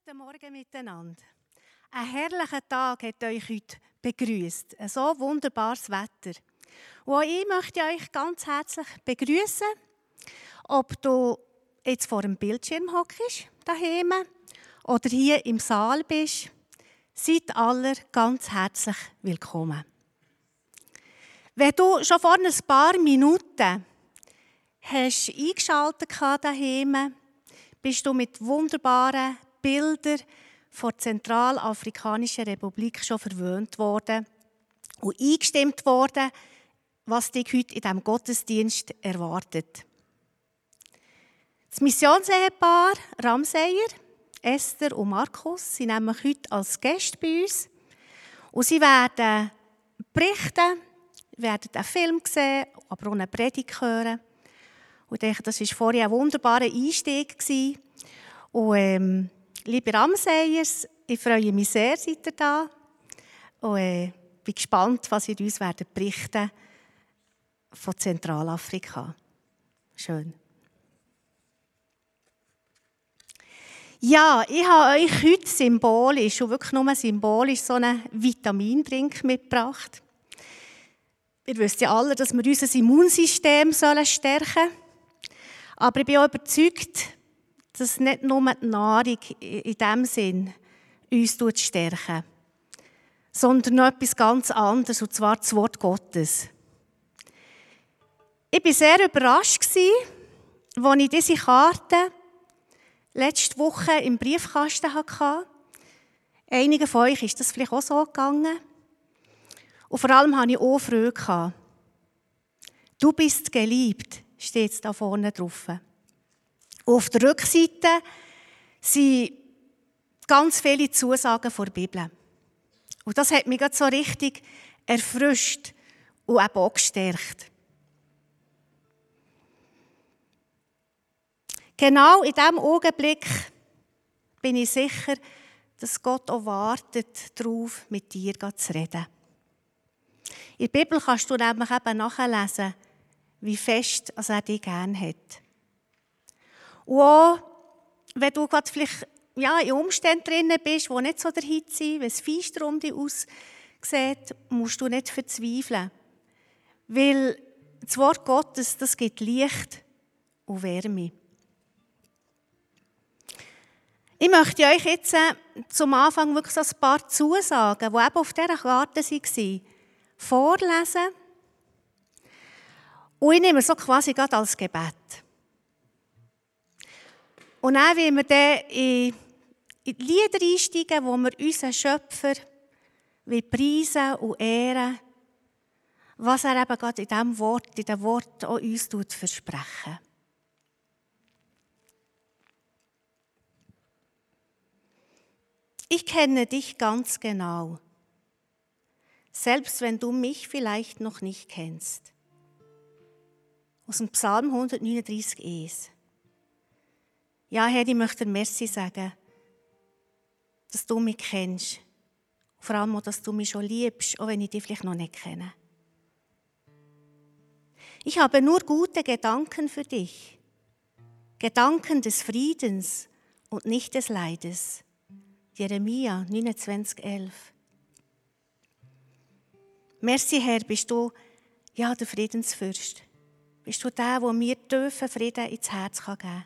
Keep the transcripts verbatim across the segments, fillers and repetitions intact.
Guten Morgen miteinander. Ein herrlicher Tag hat euch heute begrüßt. Ein so wunderbares Wetter. Und auch ich möchte euch ganz herzlich begrüßen, ob du jetzt vor dem Bildschirm hockst, daheim, oder hier im Saal bist. Seid alle ganz herzlich willkommen. Wenn du schon vor ein paar Minuten hast eingeschaltet hast daheim, bist du mit wunderbaren Bildern von der Zentralafrikanischen Republik schon verwöhnt worden und eingestimmt worden, was dich heute in diesem Gottesdienst erwartet. Das Missionsehepaar Ramseyer, Esther und Markus, sind nämlich heute als Gäste bei uns und sie werden berichten, werden einen Film sehen, aber auch eine Predigt hören. Und ich denke, das war vorher ein wunderbarer Einstieg. Und, ähm, liebe Ramseyers, ich freue mich sehr, seid ihr da. Und äh, bin gespannt, was ihr uns werdet berichten von Zentralafrika. Schön. Ja, ich habe euch heute symbolisch, und wirklich nur symbolisch, so einen Vitamindrink mitgebracht. Ihr wisst ja alle, dass wir unser Immunsystem stärken sollen. Aber ich bin auch überzeugt, dass nicht nur die Nahrung in diesem Sinn uns stärken, sondern noch etwas ganz anderes, und zwar das Wort Gottes. Ich war sehr überrascht, als ich diese Karte letzte Woche im Briefkasten hatte. Einigen von euch ist das vielleicht auch so gegangen. Und vor allem hatte ich auch Freude. Du bist geliebt, steht es da vorne drauf. Und auf der Rückseite sind ganz viele Zusagen der Bibel. Und das hat mich so richtig erfrischt und eben auch gestärkt. Genau in diesem Augenblick bin ich sicher, dass Gott auch wartet, darauf mit dir zu reden. In der Bibel kannst du nämlich eben nachlesen, wie fest er dich gerne hat. Und auch, wenn du gerade vielleicht ja, in Umständen drin bist, die nicht so der Hit sind, wenn es feister um dich aussieht, musst du nicht verzweifeln. Weil das Wort Gottes, das gibt Licht und Wärme. Ich möchte euch jetzt zum Anfang wirklich so ein paar Zusagen, die eben auf dieser Karte waren, vorlesen. Und ich nehme es so quasi gerade als Gebet. Und dann wollen wir dann in die Lieder einsteigen, wo wir unseren Schöpfer preisen und ehren, was er eben gerade in diesem Wort, in dem Wort auch uns versprechen. Ich kenne dich ganz genau, selbst wenn du mich vielleicht noch nicht kennst. Aus dem Psalm hundertneununddreißig, eins. Ja, Herr, ich möchte dir Merci sagen, dass du mich kennst. Vor allem auch, dass du mich schon liebst, auch wenn ich dich vielleicht noch nicht kenne. Ich habe nur gute Gedanken für dich. Gedanken des Friedens und nicht des Leides. Jeremia neunundzwanzig, elf. Merci, Herr, bist du ja der Friedensfürst. Bist du der, der mir tiefen Frieden ins Herz geben kann.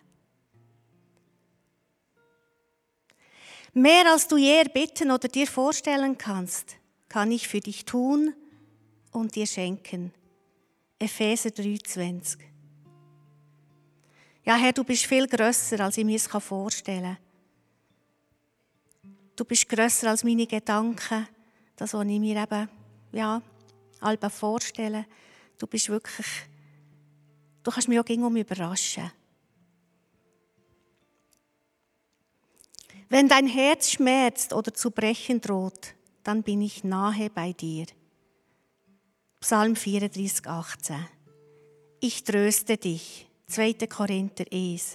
Mehr als du je erbitten oder dir vorstellen kannst, kann ich für dich tun und dir schenken. Epheser drei, zwanzig. Ja, Herr, du bist viel grösser, als ich mir es vorstellen kann. Du bist grösser als meine Gedanken, das, was ich mir eben, ja, halb vorstelle. Du bist wirklich, du kannst mich auch irgendwo überraschen. Wenn dein Herz schmerzt oder zu brechen droht, dann bin ich nahe bei dir. Psalm vierunddreißig, achtzehn. Ich tröste dich. zweiter Korinther eins.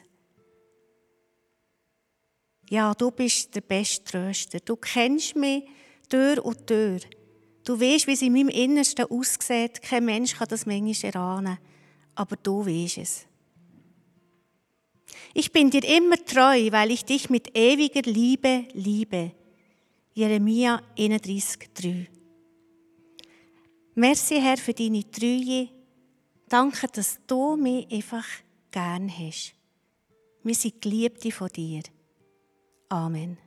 Ja, du bist der beste Tröster. Du kennst mich Tür und Tür. Du weißt, wie es in meinem Innersten aussieht. Kein Mensch kann das manchmal erahnen, aber du weißt es. Ich bin dir immer treu, weil ich dich mit ewiger Liebe liebe. Jeremia einunddreißig, drei. Merci, Herr, für deine Treue. Danke, dass du mich einfach gern hast. Wir sind Geliebte von dir. Amen.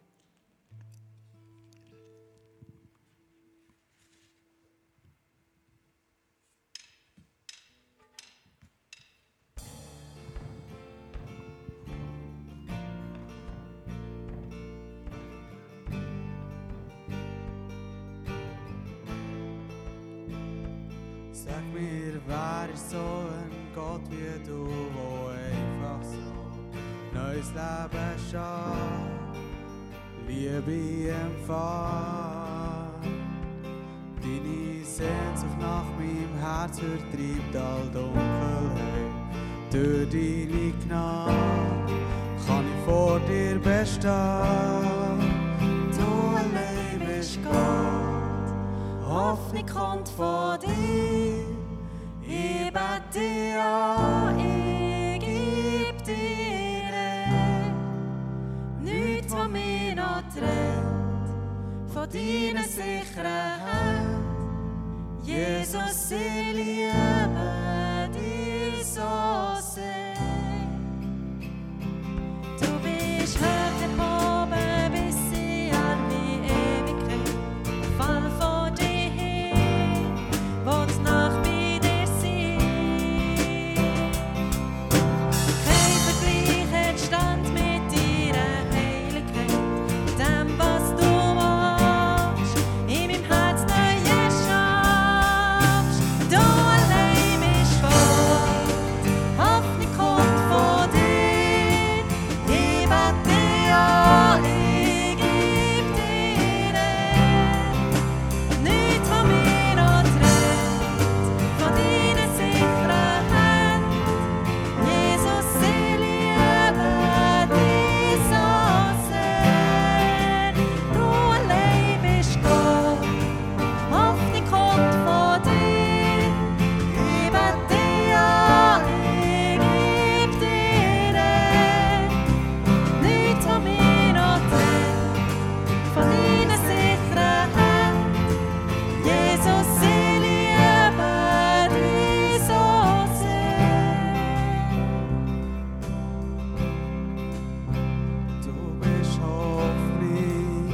Sag mir, wer ist so ein Gott wie du, wo einfach so neues Leben schafft, Liebe empfängt. Deine Sehnsucht nach meinem Herz vertreibt all Dunkelheit. Durch deine Gnade kann ich vor dir bestehen. Du allein bist Gott, Hoffnung kommt von dir. Ich bete dir an, ich geb dir recht. Nichts, was mich noch trennt von deiner sicheren Hand. Jesus, ich liebe dich so sehr. Du bist hoch erhoben bis in alle Ewigkeit. Fall vor dir hin, wo die Nacht bei dir sein. Kein Vergleich entstand mit deiner Heiligkeit, dem, was du machst, in meinem Herz neu erschaffst. Du allein bist Gott, Hoffnung kommt von dir. Ich bete dir an, ich geb dir recht. Nichts, was mich noch trennt von deiner sicheren Hand. Jesus, ich liebe dich so sehr. Du allein bist Gott, Hoffnung kommt von dir. Ich bete dir an, ich geb dir recht. Nichts, was mich noch trennt von deiner sicheren Hand. Jesus, ich liebe dich so sehr. Du bist Hoffnung,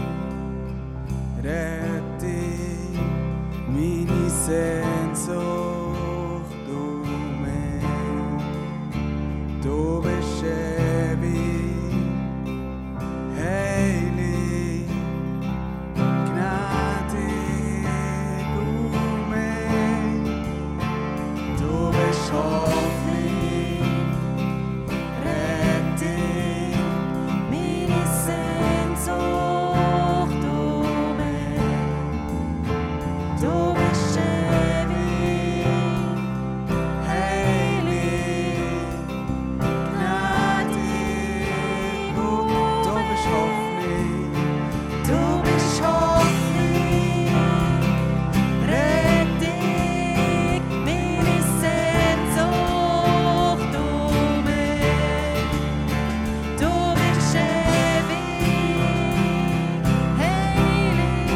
Rettung, meine Sehnsucht, du Mensch. Du bist ewig, heilig, gnädig, du Mensch. Du bist Hoffnung, Rettung, meine Sehnsucht, du Mensch. Du bist ewig, heilig, gnädig, du bist Hoffnung, du bist Hoffnung, Rettung, meine Sehnsucht, du Mensch. Du bist ewig, heilig,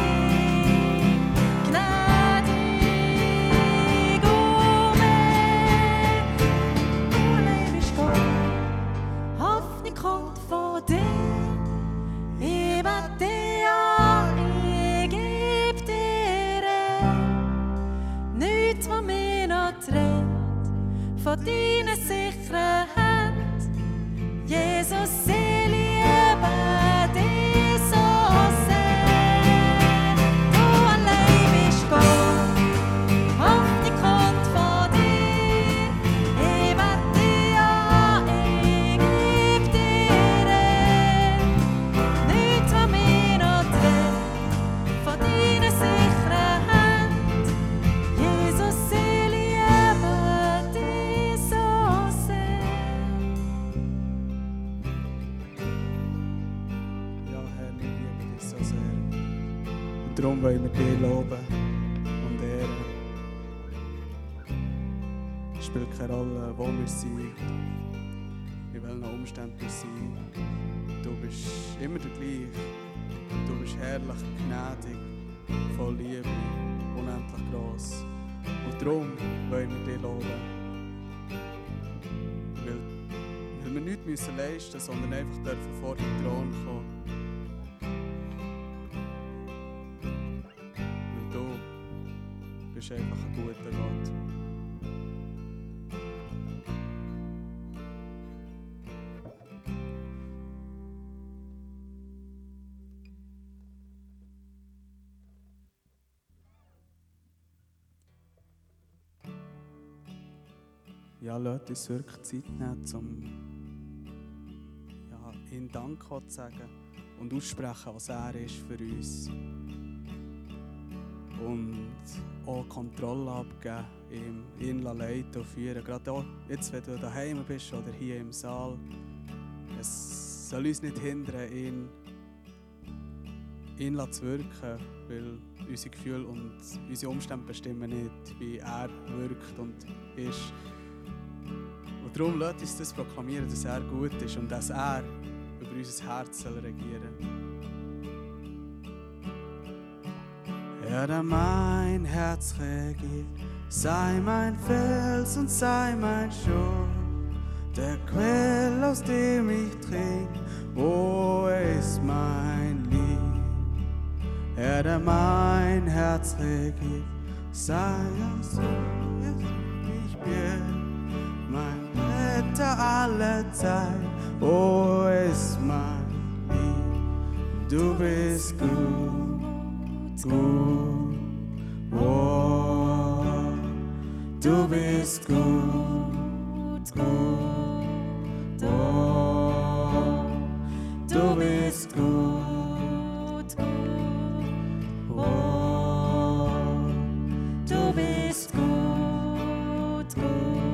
gnädig, du Mensch. Du allein bist Gott, Hoffnung kommt von dir. Ich bete dir an, ich geb dir recht. Nichts, was mich noch trennt von deiner sicheren Hand. Jesus, ich liebe dich so sehr. Du allein bist Gott, Hoffnung kommt von dir. Ich bete dir an, ich geb dir recht. Nichts, was mich noch trennt von deiner sicheren Hand. Jesus, ich liebe dich so sehr. Ja, Herr, wir lieben dich so sehr. Und darum wollen wir dich loben und ehren. Es spielt keine Rolle, wo wir sind, in welchen Umständen Umständen sein. Du bist immer der gleiche. Du bist herrlich, gnädig, voll Liebe, unendlich gross. Und darum wollen wir dich loben. Weil, weil wir nichts müssen leisten müssen, sondern einfach dürfen vor den Thron kommen. Weil du bist einfach ein guter Gott. Ja, lasst uns wirklich Zeit nehmen, um ja, ihm Dank zu sagen und aussprechen, was er ist für uns. Und auch Kontrolle abgeben, ihm, ihn leiten und führen. Gerade auch jetzt, wenn du daheim bist oder hier im Saal. Es soll uns nicht hindern, ihn, ihn zu wirken, weil unsere Gefühle und unsere Umstände bestimmen nicht, wie er wirkt und ist. Und darum lasst uns das proklamieren, dass er gut ist und dass er über unser Herz soll regieren. Ja, der mein Herz regiert, sei mein Fels und sei mein Schutz, der Quell, aus dem ich trink, oh, er ist mein Lieb. Ja, der mein Herz regiert, sei so, ich bin mein Retter aller Zeit, oh, ist mein Lieb. Du bist gut, gut, oh, du bist gut, gut, oh, du bist gut, gut, oh, du bist gut, gut.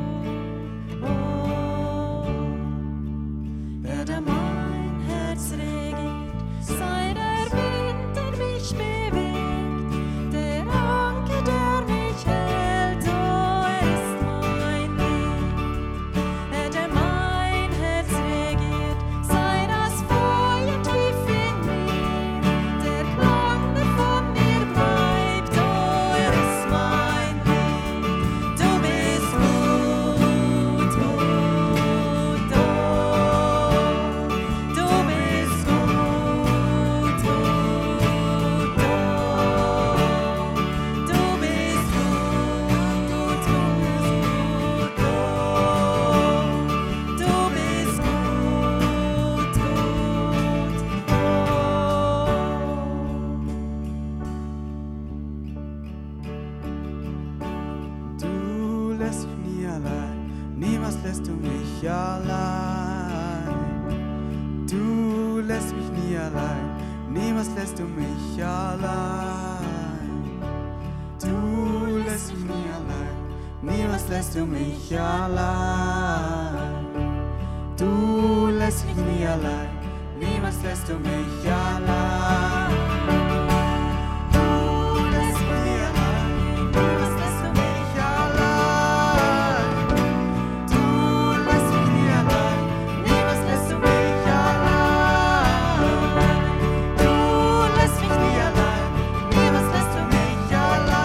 Lässt du mich allein, du lässt mich nie allein, niemals lässt du mich allein. Du lässt mich nie allein, niemals lässt du mich allein. Du lässt mich nie allein, niemals lässt du mich allein. Du lässt mich nie allein, niemals lässt du mich allein.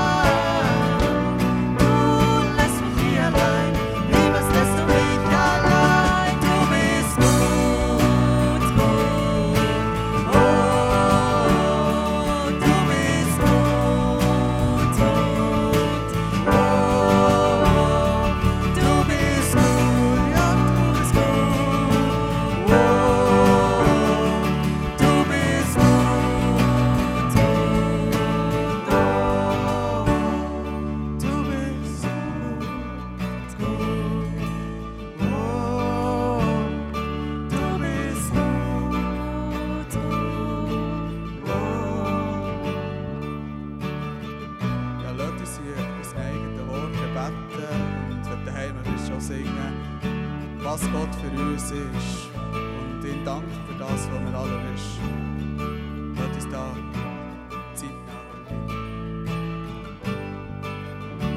Was Gott für uns ist und ihm Dank für das, was er alles ist. Lass uns da Zeit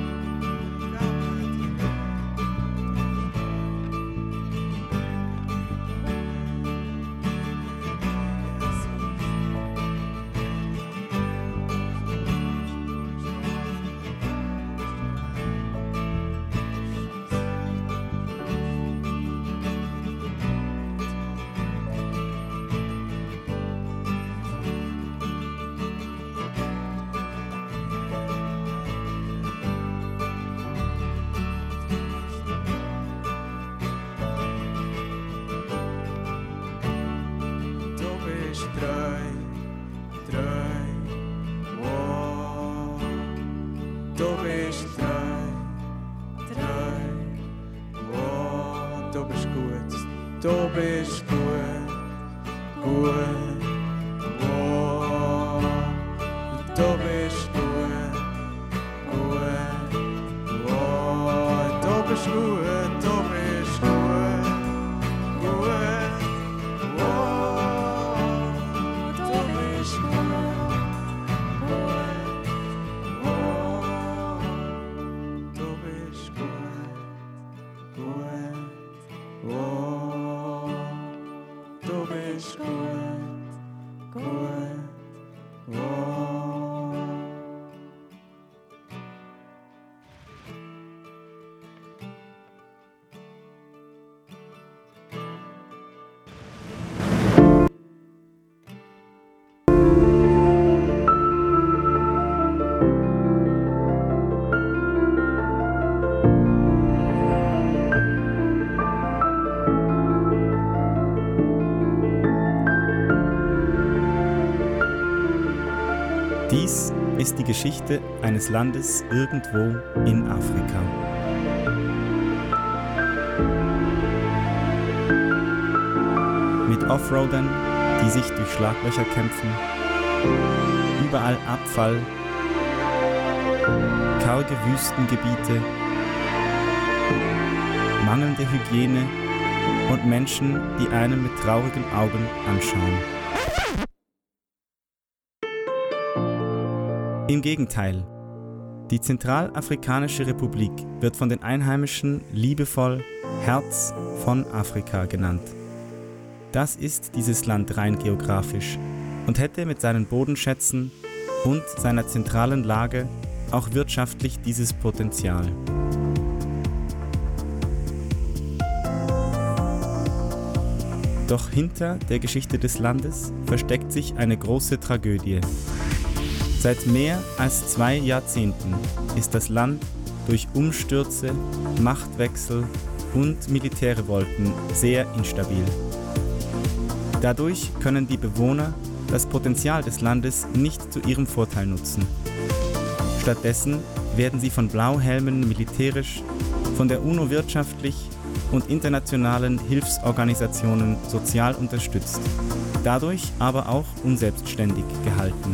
nehmen. du bist gut, gut, oh, du bist gut, gut, oh, du bist gut, du bist gut, gut, oh, du bist gut, gut, oh, du bist gut, gut, oh, du bist gut, gut, oh. Dies ist die Geschichte eines Landes irgendwo in Afrika. Mit Offroadern, die sich durch Schlaglöcher kämpfen, überall Abfall, karge Wüstengebiete, mangelnde Hygiene und Menschen, die einen mit traurigen Augen anschauen. Im Gegenteil, die Zentralafrikanische Republik wird von den Einheimischen liebevoll Herz von Afrika genannt. Das ist dieses Land rein geografisch und hätte mit seinen Bodenschätzen und seiner zentralen Lage auch wirtschaftlich dieses Potenzial. Doch hinter der Geschichte des Landes versteckt sich eine große Tragödie. Seit mehr als zwei Jahrzehnten ist das Land durch Umstürze, Machtwechsel und Militärrevolten sehr instabil. Dadurch können die Bewohner das Potenzial des Landes nicht zu ihrem Vorteil nutzen. Stattdessen werden sie von Blauhelmen militärisch, von der UNO wirtschaftlich und internationalen Hilfsorganisationen sozial unterstützt, dadurch aber auch unselbstständig gehalten.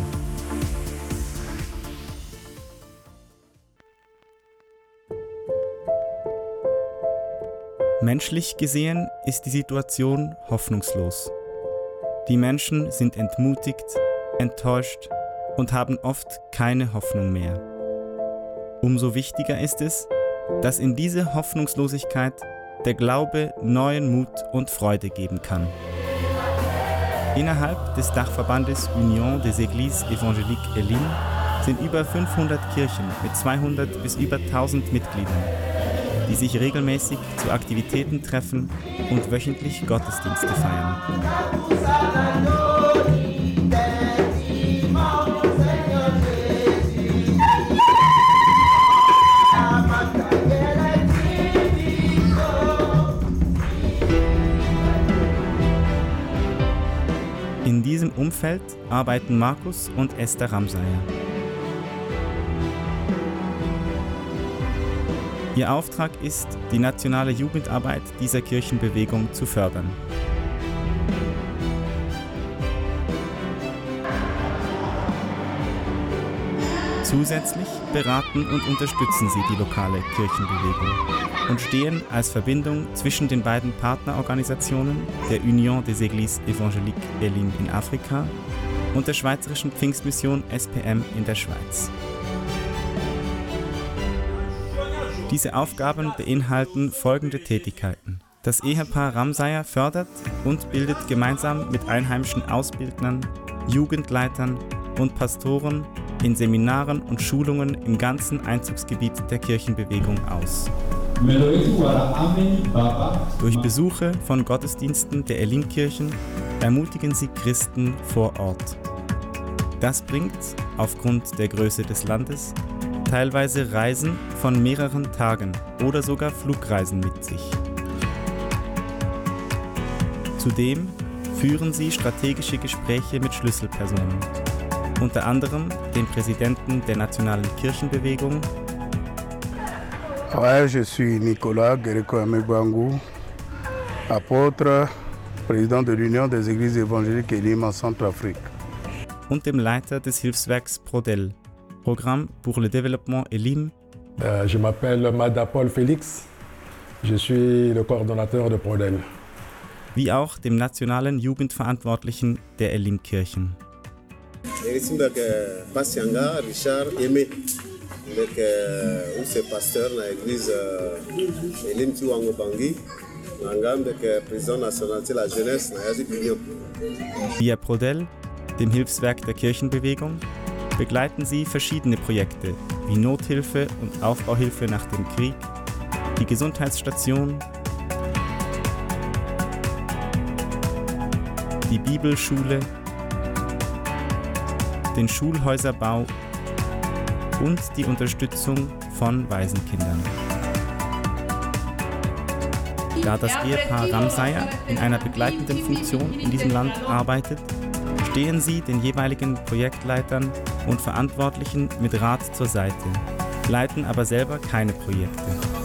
Menschlich gesehen ist die Situation hoffnungslos. Die Menschen sind entmutigt, enttäuscht und haben oft keine Hoffnung mehr. Umso wichtiger ist es, dass in diese Hoffnungslosigkeit der Glaube neuen Mut und Freude geben kann. Innerhalb des Dachverbandes Union des Églises Évangéliques Elim sind über fünfhundert Kirchen mit zweihundert bis über tausend Mitgliedern, die sich regelmäßig zu Aktivitäten treffen und wöchentlich Gottesdienste feiern. In diesem Umfeld arbeiten Markus und Esther Ramsayer. Ihr Auftrag ist, die nationale Jugendarbeit dieser Kirchenbewegung zu fördern. Zusätzlich beraten und unterstützen sie die lokale Kirchenbewegung und stehen als Verbindung zwischen den beiden Partnerorganisationen der Union des Églises Évangéliques Elim in Afrika und der Schweizerischen Pfingstmission S P M in der Schweiz. Diese Aufgaben beinhalten folgende Tätigkeiten. Das Ehepaar Ramsayer fördert und bildet gemeinsam mit einheimischen Ausbildnern, Jugendleitern und Pastoren in Seminaren und Schulungen im ganzen Einzugsgebiet der Kirchenbewegung aus. Durch Besuche von Gottesdiensten der Elim-Kirchen ermutigen sie Christen vor Ort. Das bringt, aufgrund der Größe des Landes, teilweise Reisen von mehreren Tagen oder sogar Flugreisen mit sich. Zudem führen sie strategische Gespräche mit Schlüsselpersonen, unter anderem dem Präsidenten der Nationalen Kirchenbewegung. Ouais, je suis Nicolas Guéréko Amebangou. apôtre, président de l'Union des Églises évangéliques Elim en Centrafrique. Und dem Leiter des Hilfswerks Prodel, Programme pour le développement Elim. Euh, je m'appelle Mada Paul Félix, je suis le coordonnateur de Prodel. Wie auch dem nationalen Jugendverantwortlichen der Elim-Kirchen. Ich bin Pasianga Richard Aimé, ich bin Pasteur in der Église Elim Tiwangobangi, ich bin Präsident national de la Jeunesse in der Union. Via Prodel, dem Hilfswerk der Kirchenbewegung, begleiten sie verschiedene Projekte wie Nothilfe und Aufbauhilfe nach dem Krieg, die Gesundheitsstation, die Bibelschule, den Schulhäuserbau und die Unterstützung von Waisenkindern. Da das Ehepaar Ramsayer in einer begleitenden Funktion in diesem Land arbeitet, stehen sie den jeweiligen Projektleitern und Verantwortlichen mit Rat zur Seite, leiten aber selber keine Projekte.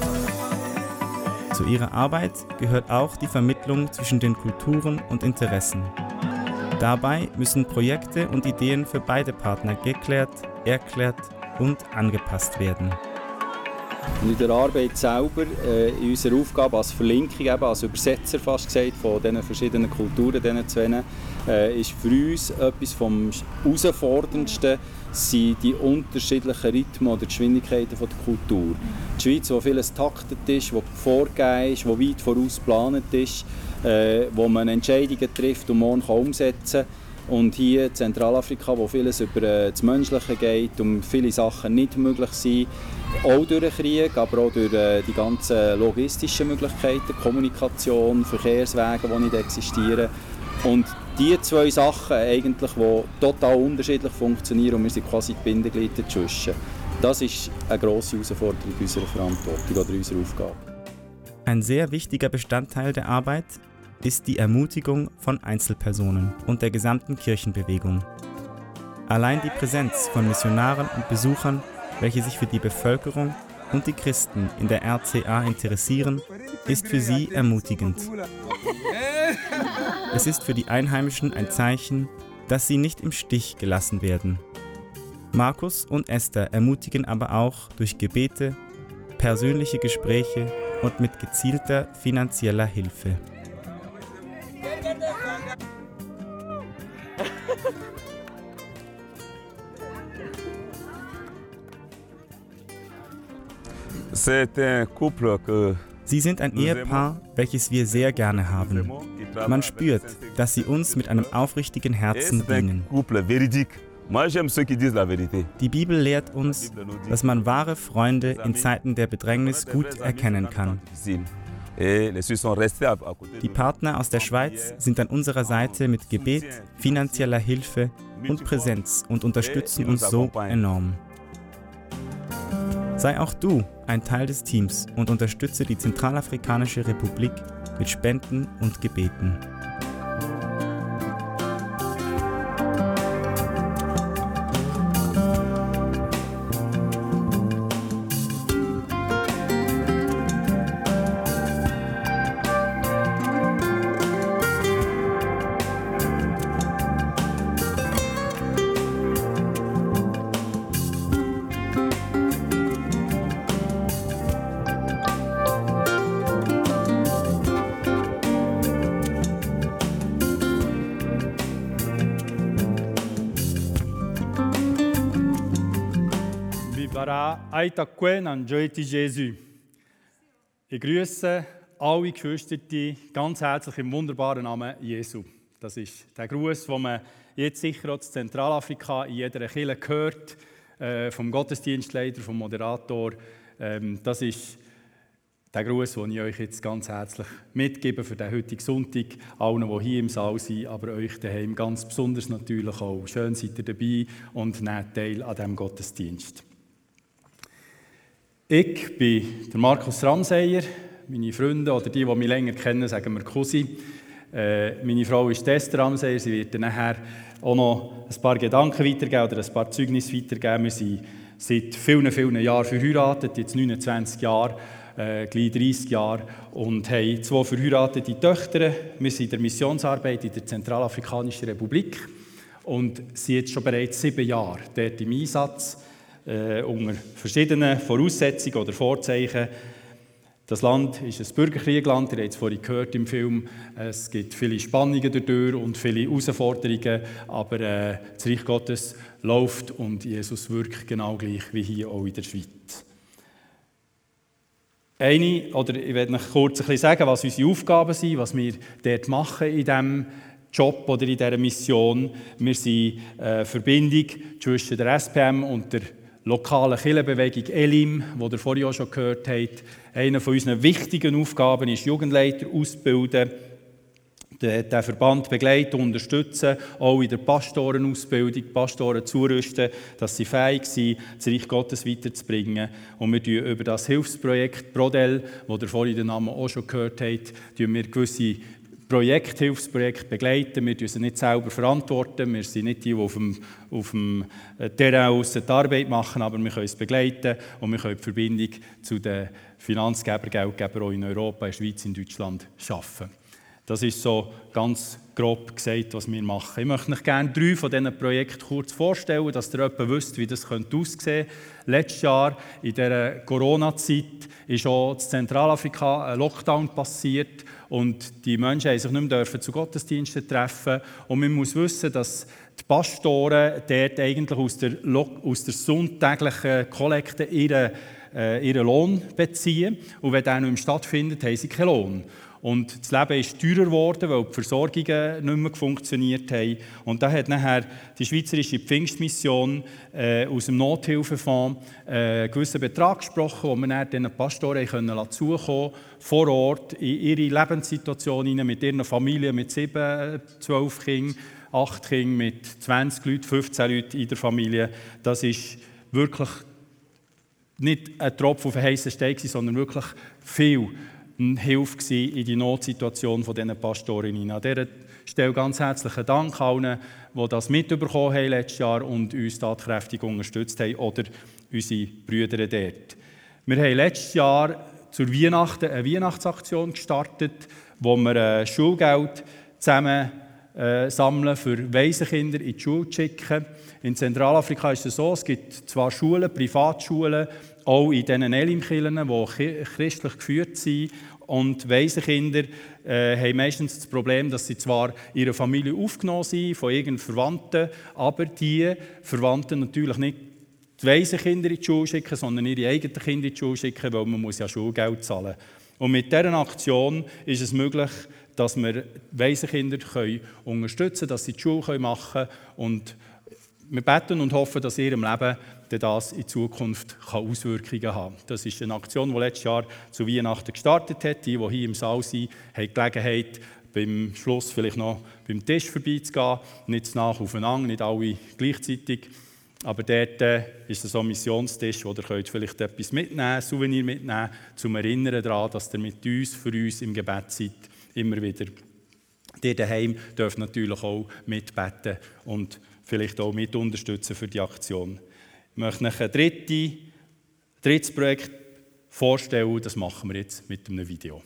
Zu ihrer Arbeit gehört auch die Vermittlung zwischen den Kulturen und Interessen. Dabei müssen Projekte und Ideen für beide Partner geklärt, erklärt und angepasst werden. Und in der Arbeit selber, äh, in unserer Aufgabe als Verlinkung, eben als Übersetzer fast gesagt, von diesen verschiedenen Kulturen, diesen zwei, äh, ist für uns etwas vom Herausforderndsten, sind die unterschiedlichen Rhythmen oder Geschwindigkeiten der Kultur. Die Schweiz, wo vieles taktet ist, wo vorgegeben ist, wo weit voraus geplant ist, äh, wo man Entscheidungen trifft und morgen kann umsetzen kann. Und hier in Zentralafrika, wo vieles über äh, das Menschliche geht und viele Sachen nicht möglich sind, auch durch den Krieg, aber auch durch äh, die ganzen logistischen Möglichkeiten, Kommunikation, Verkehrswege, die nicht existieren. Und diese zwei Sachen, eigentlich, die total unterschiedlich funktionieren und wir sind quasi die Bindeglieder dazwischen, das ist eine grosse Herausforderung unserer Verantwortung oder unserer Aufgabe. Ein sehr wichtiger Bestandteil der Arbeit ist die Ermutigung von Einzelpersonen und der gesamten Kirchenbewegung. Allein die Präsenz von Missionaren und Besuchern, welche sich für die Bevölkerung und die Christen in der R C A interessieren, ist für sie ermutigend. Es ist für die Einheimischen ein Zeichen, dass sie nicht im Stich gelassen werden. Markus und Esther ermutigen aber auch durch Gebete, persönliche Gespräche und mit gezielter finanzieller Hilfe. Sie sind ein Ehepaar, welches wir sehr gerne haben. Man spürt, dass sie uns mit einem aufrichtigen Herzen dienen. Die Bibel lehrt uns, dass man wahre Freunde in Zeiten der Bedrängnis gut erkennen kann. Die Partner aus der Schweiz sind an unserer Seite mit Gebet, finanzieller Hilfe und Präsenz und unterstützen uns so enorm. Sei auch du ein Teil des Teams und unterstütze die Zentralafrikanische Republik mit Spenden und Gebeten. Ich grüße alle Geschwister ganz herzlich im wunderbaren Namen Jesu. Das ist der Gruß, den man jetzt sicher auch in Zentralafrika in jeder Kirche hört, äh, vom Gottesdienstleiter, vom Moderator. Ähm, das ist der Gruß, den ich euch jetzt ganz herzlich mitgebe für den heutigen Sonntag. Allen, die hier im Saal sind, aber euch daheim ganz besonders natürlich auch. Schön seid ihr dabei und nehmt teil an diesem Gottesdienst. Ich bin der Markus Ramsayer. Meine Freunde oder die, die mich länger kennen, sagen mir Cousin. Äh, meine Frau ist Esther Ramsayer. Sie wird dann nachher auch noch ein paar Gedanken weitergeben oder ein paar Zeugnisse weitergeben. Wir sind seit vielen, vielen Jahren verheiratet, jetzt neunundzwanzig Jahre. äh, gleich dreissig Jahre und haben zwei verheiratete Töchter. Wir sind in der Missionsarbeit in der Zentralafrikanischen Republik und sind jetzt schon bereits sieben Jahre dort im Einsatz, äh, unter verschiedenen Voraussetzungen oder Vorzeichen. Das Land ist ein Bürgerkriegland, ihr habt es vorhin gehört im Film. Es gibt viele Spannungen dadurch und viele Herausforderungen, aber äh, das Reich Gottes läuft und Jesus wirkt genau gleich wie hier auch in der Schweiz. Eine, oder ich werde noch kurz ein bisschen sagen, was unsere Aufgaben sind, was wir dort machen in diesem Job oder in dieser Mission. Wir sind eine Verbindung zwischen der S P M und der lokalen Kirchenbewegung Elim, die ihr vorhin auch schon gehört habt. Eine von unseren wichtigen Aufgaben ist, Jugendleiter auszubilden, den Verband begleiten, unterstützen, auch in der Pastorenausbildung, Pastoren zurüsten, dass sie fähig sind, das Reich Gottes weiterzubringen. Und wir tun über das Hilfsprojekt Prodel, das ihr vorhin den Namen auch schon gehört habt, tun wir gewisse Projekt, Hilfsprojekte begleiten. Wir verantworten sie nicht selber. Verantworten. Wir sind nicht die, die auf dem, auf dem Terrain aus die Arbeit machen, aber wir können es begleiten und wir können die Verbindung zu den Finanzgebern, Geldgebern auch in Europa, in der Schweiz, in Deutschland schaffen. Das ist so ganz grob gesagt, was wir machen. Ich möchte euch gerne drei von diesen Projekten kurz vorstellen, dass ihr etwa wisst, wie das aussehen könnte. Letztes Jahr, in dieser Corona-Zeit, ist auch in Zentralafrika ein Lockdown passiert und die Menschen haben sich nicht mehr zu Gottesdiensten treffen. Und man muss wissen, dass die Pastoren dort eigentlich aus der, aus der sonntäglichen Kollekte ihren, äh, ihren Lohn beziehen. Und wenn der nicht mehr stattfindet, haben sie keinen Lohn. Und das Leben ist teurer geworden, weil die Versorgungen nicht mehr funktioniert haben. Und da hat nachher die Schweizerische Pfingstmission äh, aus dem Nothilfefonds äh, einen gewissen Betrag gesprochen, den wir dann den Pastoren können zukommen vor Ort in ihre Lebenssituation hinein, mit ihren Familien, mit sieben, zwölf Kindern, acht Kindern, mit zwanzig Leuten, fünfzehn Leuten in der Familie. Das ist wirklich nicht ein Tropfen auf einen heissen Stein, sondern wirklich viel Hilfe in die Notsituation dieser Pastorinnen. An dieser Stelle ganz herzlichen Dank allen, die das mitbekommen haben letztes Jahr und uns tatkräftig unterstützt haben, oder unsere Brüder dort. Wir haben letztes Jahr zur Weihnachten eine Weihnachtsaktion gestartet, wo wir Schulgeld zusammen äh, sammeln, für Waisenkinder in die Schule zu schicken. In Zentralafrika ist es so, es gibt zwar Schulen, Privatschulen, auch in diesen Elim-Kirchen, die christlich geführt sind. Und Waisenkinder äh, haben meistens das Problem, dass sie zwar in ihrer Familie aufgenommen sind, von irgendeinem Verwandten, aber die Verwandten natürlich nicht die Waisenkinder in die Schule schicken, sondern ihre eigenen Kinder in die Schule schicken, weil man muss ja Schulgeld zahlen muss. Und mit dieser Aktion ist es möglich, dass wir Waisenkinder können unterstützen können, dass sie die Schule machen können. Und wir beten und hoffen, dass in ihrem Leben das in Zukunft Auswirkungen haben kann. Das ist eine Aktion, die letztes Jahr zu Weihnachten gestartet hat. Die, die hier im Saal sind, haben die Gelegenheit, beim Schluss vielleicht noch beim Tisch vorbeizugehen. Nicht zu nah aufeinander, nicht alle gleichzeitig. Aber dort ist es so ein Missionstisch, wo ihr könnt vielleicht etwas mitnehmen, ein Souvenir mitnehmen, zum Erinnern daran, dass ihr mit uns, für uns im Gebet seid, immer wieder. Ihr daheim dürft natürlich auch mitbeten und vielleicht auch mit unterstützen für die Aktion. Ich möchte euch ein dritte, drittes Projekt vorstellen, das machen wir jetzt mit einem Video.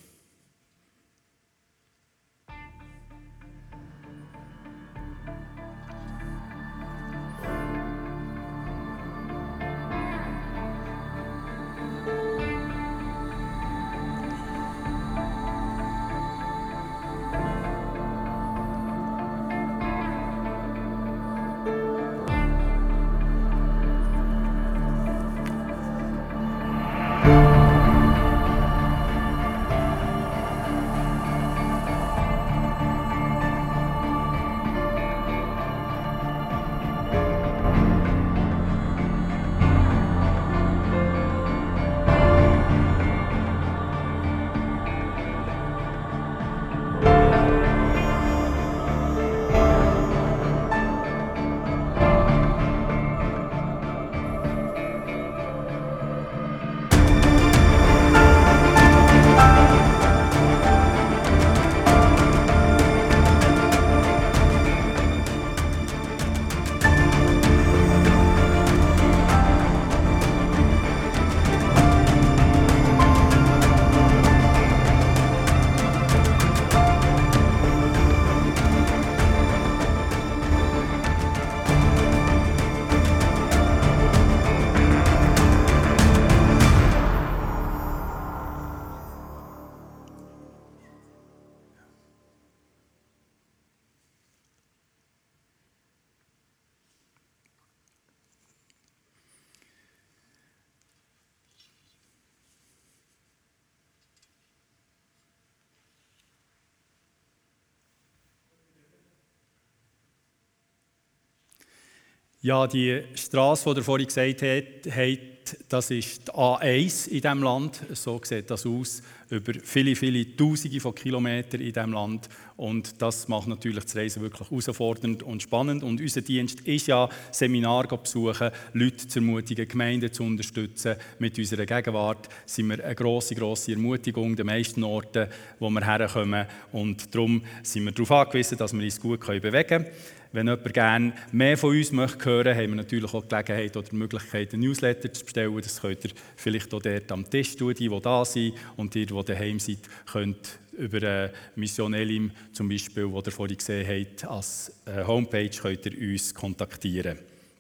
Ja, die Straße, die ihr vorhin gesagt habt, das ist die A eins in diesem Land. So sieht das aus, über viele, viele Tausende von Kilometern in diesem Land. Und das macht natürlich das Reisen wirklich herausfordernd und spannend. Und unser Dienst ist ja, Seminare zu besuchen, Leute zu ermutigen, Gemeinden zu unterstützen. Mit unserer Gegenwart sind wir eine grosse, grosse Ermutigung den meisten Orten, wo wir herkommen. Und darum sind wir darauf angewiesen, dass wir uns gut bewegen können. Wenn jemand gerne mehr von uns möchte hören, haben wir natürlich auch die Gelegenheit oder die Möglichkeit, einen Newsletter zu bestellen. Das könnt ihr vielleicht auch dort am Tisch tun, die, die da sind. Und ihr, die daheim seid, könnt über äh, Mission Elim zum Beispiel, die ihr vorhin gesehen habt, als äh, Homepage könnt ihr uns kontaktieren.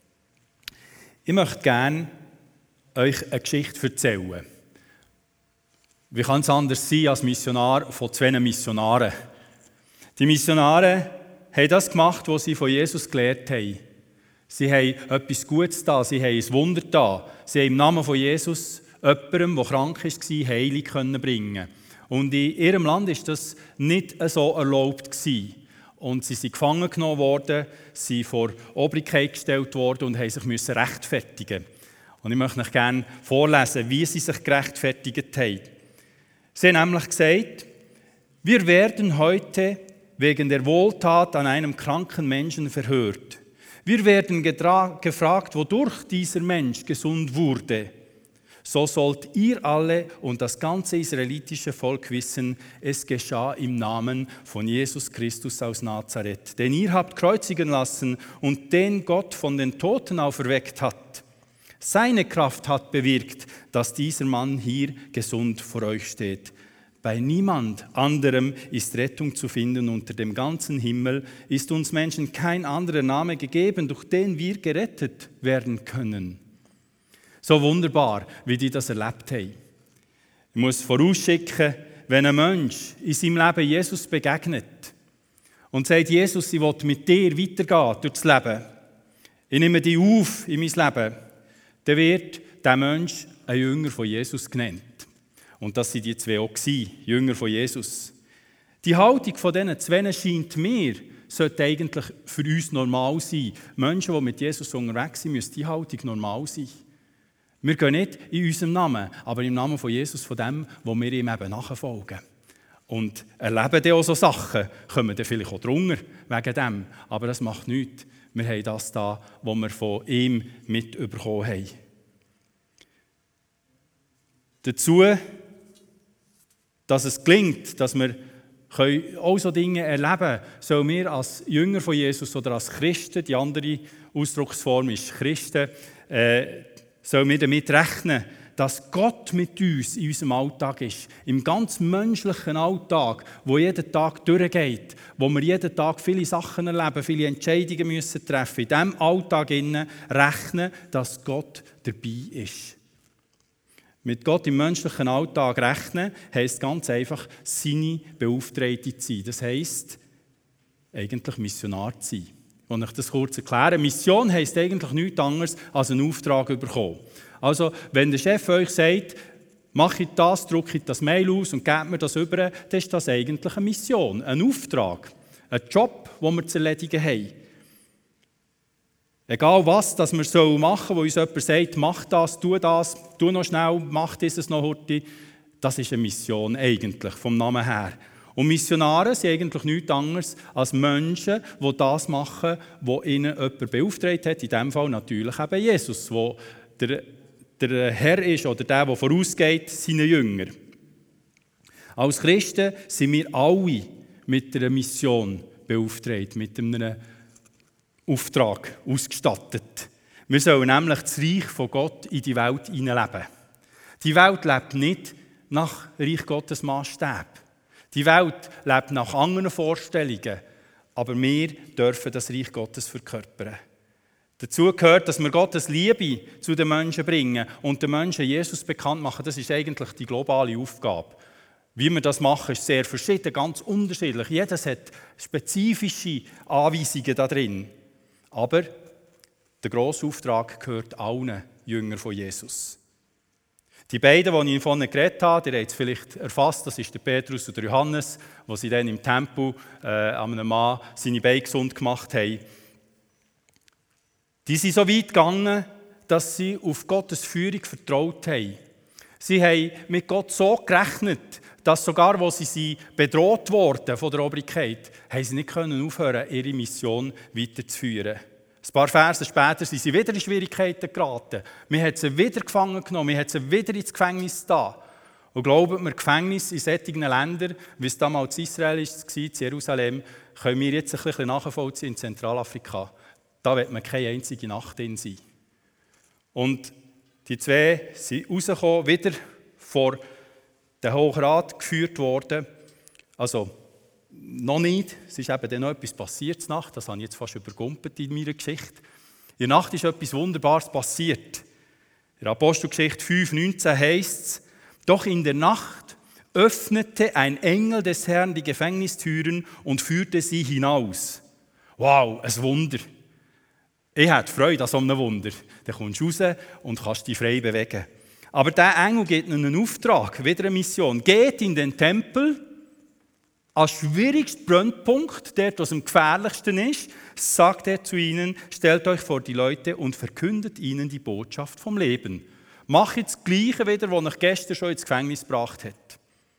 Ich möchte gerne euch eine Geschichte erzählen. Wie kann es anders sein als Missionar von zwei Missionaren? Die Missionare haben das gemacht, was sie von Jesus gelehrt haben. Sie haben etwas Gutes getan, sie haben ein Wunder getan. Sie haben im Namen von Jesus jemandem, der krank war, Heilung bringen. Und in ihrem Land war das nicht so erlaubt. Und sie sind gefangen genommen worden, sie vor Obrigkeit gestellt worden und mussten sich rechtfertigen. Und ich möchte euch gerne vorlesen, wie sie sich gerechtfertigt haben. Sie haben nämlich gesagt, wir werden heute wegen der Wohltat an einem kranken Menschen verhört. Wir werden gefragt, wodurch dieser Mensch gesund wurde. So sollt ihr alle und das ganze israelitische Volk wissen, es geschah im Namen von Jesus Christus aus Nazareth, den ihr habt kreuzigen lassen und den Gott von den Toten auferweckt hat. Seine Kraft hat bewirkt, dass dieser Mann hier gesund vor euch steht. Bei niemand anderem ist Rettung zu finden unter dem ganzen Himmel, ist uns Menschen kein anderer Name gegeben, durch den wir gerettet werden können. So wunderbar, wie die das erlebt haben. Ich muss vorausschicken, wenn ein Mensch in seinem Leben Jesus begegnet und sagt, Jesus, ich will mit dir weitergehen durch das Leben, ich nehme dich auf in mein Leben, dann wird dieser Mensch ein Jünger von Jesus genannt. Und das waren die zwei auch, Jünger von Jesus. Die Haltung von diesen zwei scheint mir, sollte eigentlich für uns normal sein. Menschen, die mit Jesus unterwegs sind, müssen die Haltung normal sein. Wir gehen nicht in unserem Namen, aber im Namen von Jesus, von dem, wo wir ihm eben nachfolgen. Und erleben dann auch so Sachen, kommen dann vielleicht auch drunter wegen dem. Aber das macht nichts. Wir haben das da, was wir von ihm mitbekommen haben. Dazu, dass es gelingt, dass wir auch so Dinge erleben können, sollen wir als Jünger von Jesus oder als Christen, die andere Ausdrucksform ist Christen, äh, sollen wir damit rechnen, dass Gott mit uns in unserem Alltag ist. Im ganz menschlichen Alltag, wo jeden Tag durchgeht, wo wir jeden Tag viele Sachen erleben, viele Entscheidungen müssen treffen. In diesem Alltag rechnen, dass Gott dabei ist. Mit Gott im menschlichen Alltag rechnen, heisst ganz einfach, seine Beauftragte zu sein. Das heisst, eigentlich Missionar zu sein. Und ich das kurz erkläre. Mission heisst eigentlich nichts anderes als einen Auftrag bekommen. Also, wenn der Chef euch sagt, mache ich das, drücke ich das Mail aus und gebe mir das über, dann ist das eigentlich eine Mission, ein Auftrag, ein Job, den wir zu erledigen haben. Egal was, das wir machen sollen, wo uns jemand sagt, mach das, tu das, tu noch schnell, mach dieses noch heute, das ist eine Mission eigentlich, vom Namen her. Und Missionare sind eigentlich nichts anderes als Menschen, die das machen, was ihnen jemand beauftragt hat, in diesem Fall natürlich eben Jesus, der der Herr ist oder der, der vorausgeht, seine Jünger. Als Christen sind wir alle mit einer Mission beauftragt, mit einem Auftrag ausgestattet. Wir sollen nämlich das Reich von Gott in die Welt hineinleben. Die Welt lebt nicht nach Reich Gottes Maßstab. Die Welt lebt nach anderen Vorstellungen, aber wir dürfen das Reich Gottes verkörpern. Dazu gehört, dass wir Gottes Liebe zu den Menschen bringen und den Menschen Jesus bekannt machen. Das ist eigentlich die globale Aufgabe. Wie wir das machen, ist sehr verschieden, ganz unterschiedlich. Jedes hat spezifische Anweisungen da drin. Aber der grosse Auftrag gehört allen Jüngern von Jesus. Die beiden, die ich vorhin geredet habe, ihr habt es vielleicht erfasst, das ist der Petrus und der Johannes, die sie dann im Tempel äh, einem Mann seine Beine gesund gemacht haben. Die sind so weit gegangen, dass sie auf Gottes Führung vertraut haben. Sie haben mit Gott so gerechnet, dass sogar, als sie bedroht wurden von der Obrigkeit, haben sie nicht aufhören können, ihre Mission weiterzuführen. Ein paar Verse später sind sie wieder in Schwierigkeiten geraten. Man hat sie wieder gefangen genommen, man hat sie wieder ins Gefängnis da. Und glaubt mir, Gefängnis in solchen Ländern, wie es damals in Israel war, in Jerusalem, können wir jetzt ein bisschen nachvollziehen in Zentralafrika. Da wird man keine einzige Nacht drin sein. Und die zwei sind rausgekommen, wieder vor den Hohen Rat geführt worden. Also, noch nicht. Es ist eben dann noch etwas passiert in der Nacht. Das habe ich jetzt fast übergumpelt in meiner Geschichte. In der Nacht ist etwas Wunderbares passiert. In der Apostelgeschichte fünf neunzehn heisst es, doch in der Nacht öffnete ein Engel des Herrn die Gefängnistüren und führte sie hinaus. Wow, ein Wunder. Ich hätte Freude an so einem Wunder. Dann kommst du raus und kannst dich frei bewegen. Aber der Engel gibt ihnen einen Auftrag, wieder eine Mission. Geht in den Tempel, als schwierigsten Brennpunkt, dort, was am gefährlichsten ist, sagt er zu ihnen, stellt euch vor die Leute und verkündet ihnen die Botschaft vom Leben. Macht das Gleiche wieder, was euch gestern schon ins Gefängnis gebracht hat.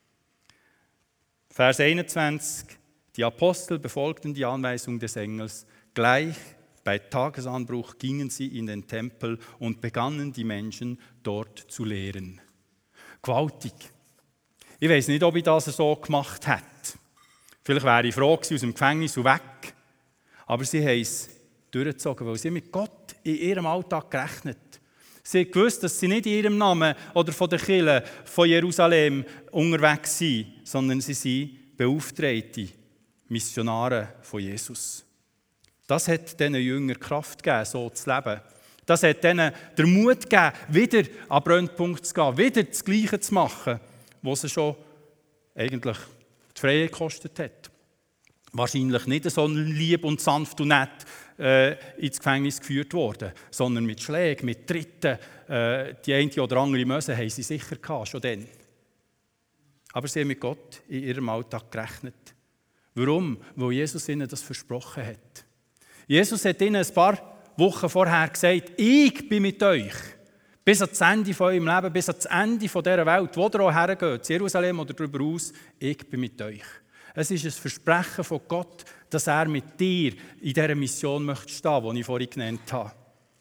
Vers einundzwanzig. Die Apostel befolgten die Anweisung des Engels. Gleich bei Tagesanbruch gingen sie in den Tempel und begannen die Menschen dort zu lehren. Gewaltig. Ich weiß nicht, ob ich das so gemacht hätte. Vielleicht wäre ich froh gewesen, aus dem Gefängnis und weg. Aber sie haben es durchgezogen, weil sie mit Gott in ihrem Alltag gerechnet. Sie haben gewusst, dass sie nicht in ihrem Namen oder von der Kirche von Jerusalem unterwegs sind, sondern sie sind beauftragte Missionare von Jesus. Das hat diesen Jüngern Kraft gegeben, so zu leben. Das hat ihnen den Mut gegeben, wieder an den Brennpunkt zu gehen, wieder das Gleiche zu machen, was sie schon eigentlich die Freiheit gekostet hat. Wahrscheinlich nicht so lieb und sanft und nett äh, ins Gefängnis geführt worden, sondern mit Schlägen, mit Tritten. Äh, die eine oder andere Möse haben sie sicher gehabt, schon dann. Aber sie haben mit Gott in ihrem Alltag gerechnet. Warum? Weil Jesus ihnen das versprochen hat. Jesus hat ihnen ein paar Wochen vorher gesagt, ich bin mit euch. Bis ans Ende von eurem Leben, bis ans Ende von dieser Welt, wo ihr auch hergeht, Jerusalem oder darüber aus, ich bin mit euch. Es ist ein Versprechen von Gott, dass er mit dir in dieser Mission möchte stehen, die ich vorhin genannt habe.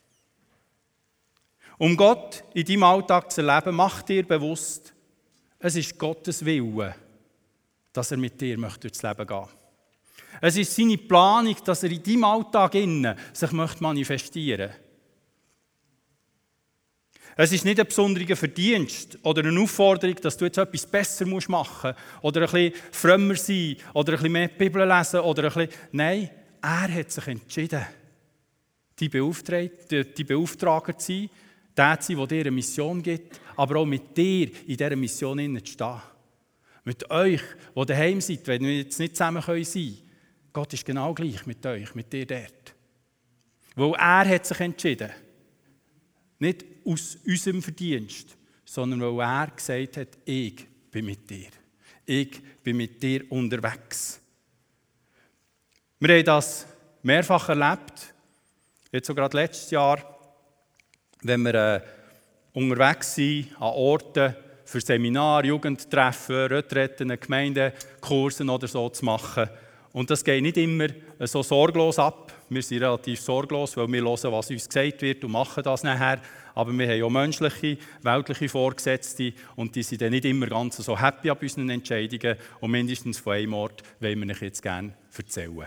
Um Gott in deinem Alltag zu erleben, mach dir bewusst, es ist Gottes Wille, dass er mit dir möchte durchs Leben gehen möchte. Es ist seine Planung, dass er in deinem Alltag innen sich möchte manifestieren möchte. Es ist nicht ein besonderer Verdienst oder eine Aufforderung, dass du jetzt etwas besser machen musst oder ein bisschen frömmer sein oder ein bisschen mehr Bibel lesen oder ein bisschen... Nein, er hat sich entschieden, die Beauftragte, die Beauftrager zu sein, der zu sein, der dir eine Mission gibt, aber auch mit dir in dieser Mission zu stehen. Mit euch, die daheim seid, wenn wir jetzt nicht zusammen sein können. Gott ist genau gleich mit euch, mit dir dort. Weil er hat sich entschieden. Nicht aus unserem Verdienst, sondern weil er gesagt hat, ich bin mit dir. Ich bin mit dir unterwegs. Wir haben das mehrfach erlebt. Jetzt so gerade letztes Jahr, wenn wir äh, unterwegs sind an Orten für Seminare, Jugendtreffen, Retreten, Gemeindekursen oder so zu machen. Und das geht nicht immer so sorglos ab. Wir sind relativ sorglos, weil wir hören, was uns gesagt wird und machen das nachher. Aber wir haben auch menschliche, weltliche Vorgesetzte und die sind dann nicht immer ganz so happy ab unseren Entscheidungen. Und mindestens von einem Ort wollen wir euch jetzt gerne erzählen.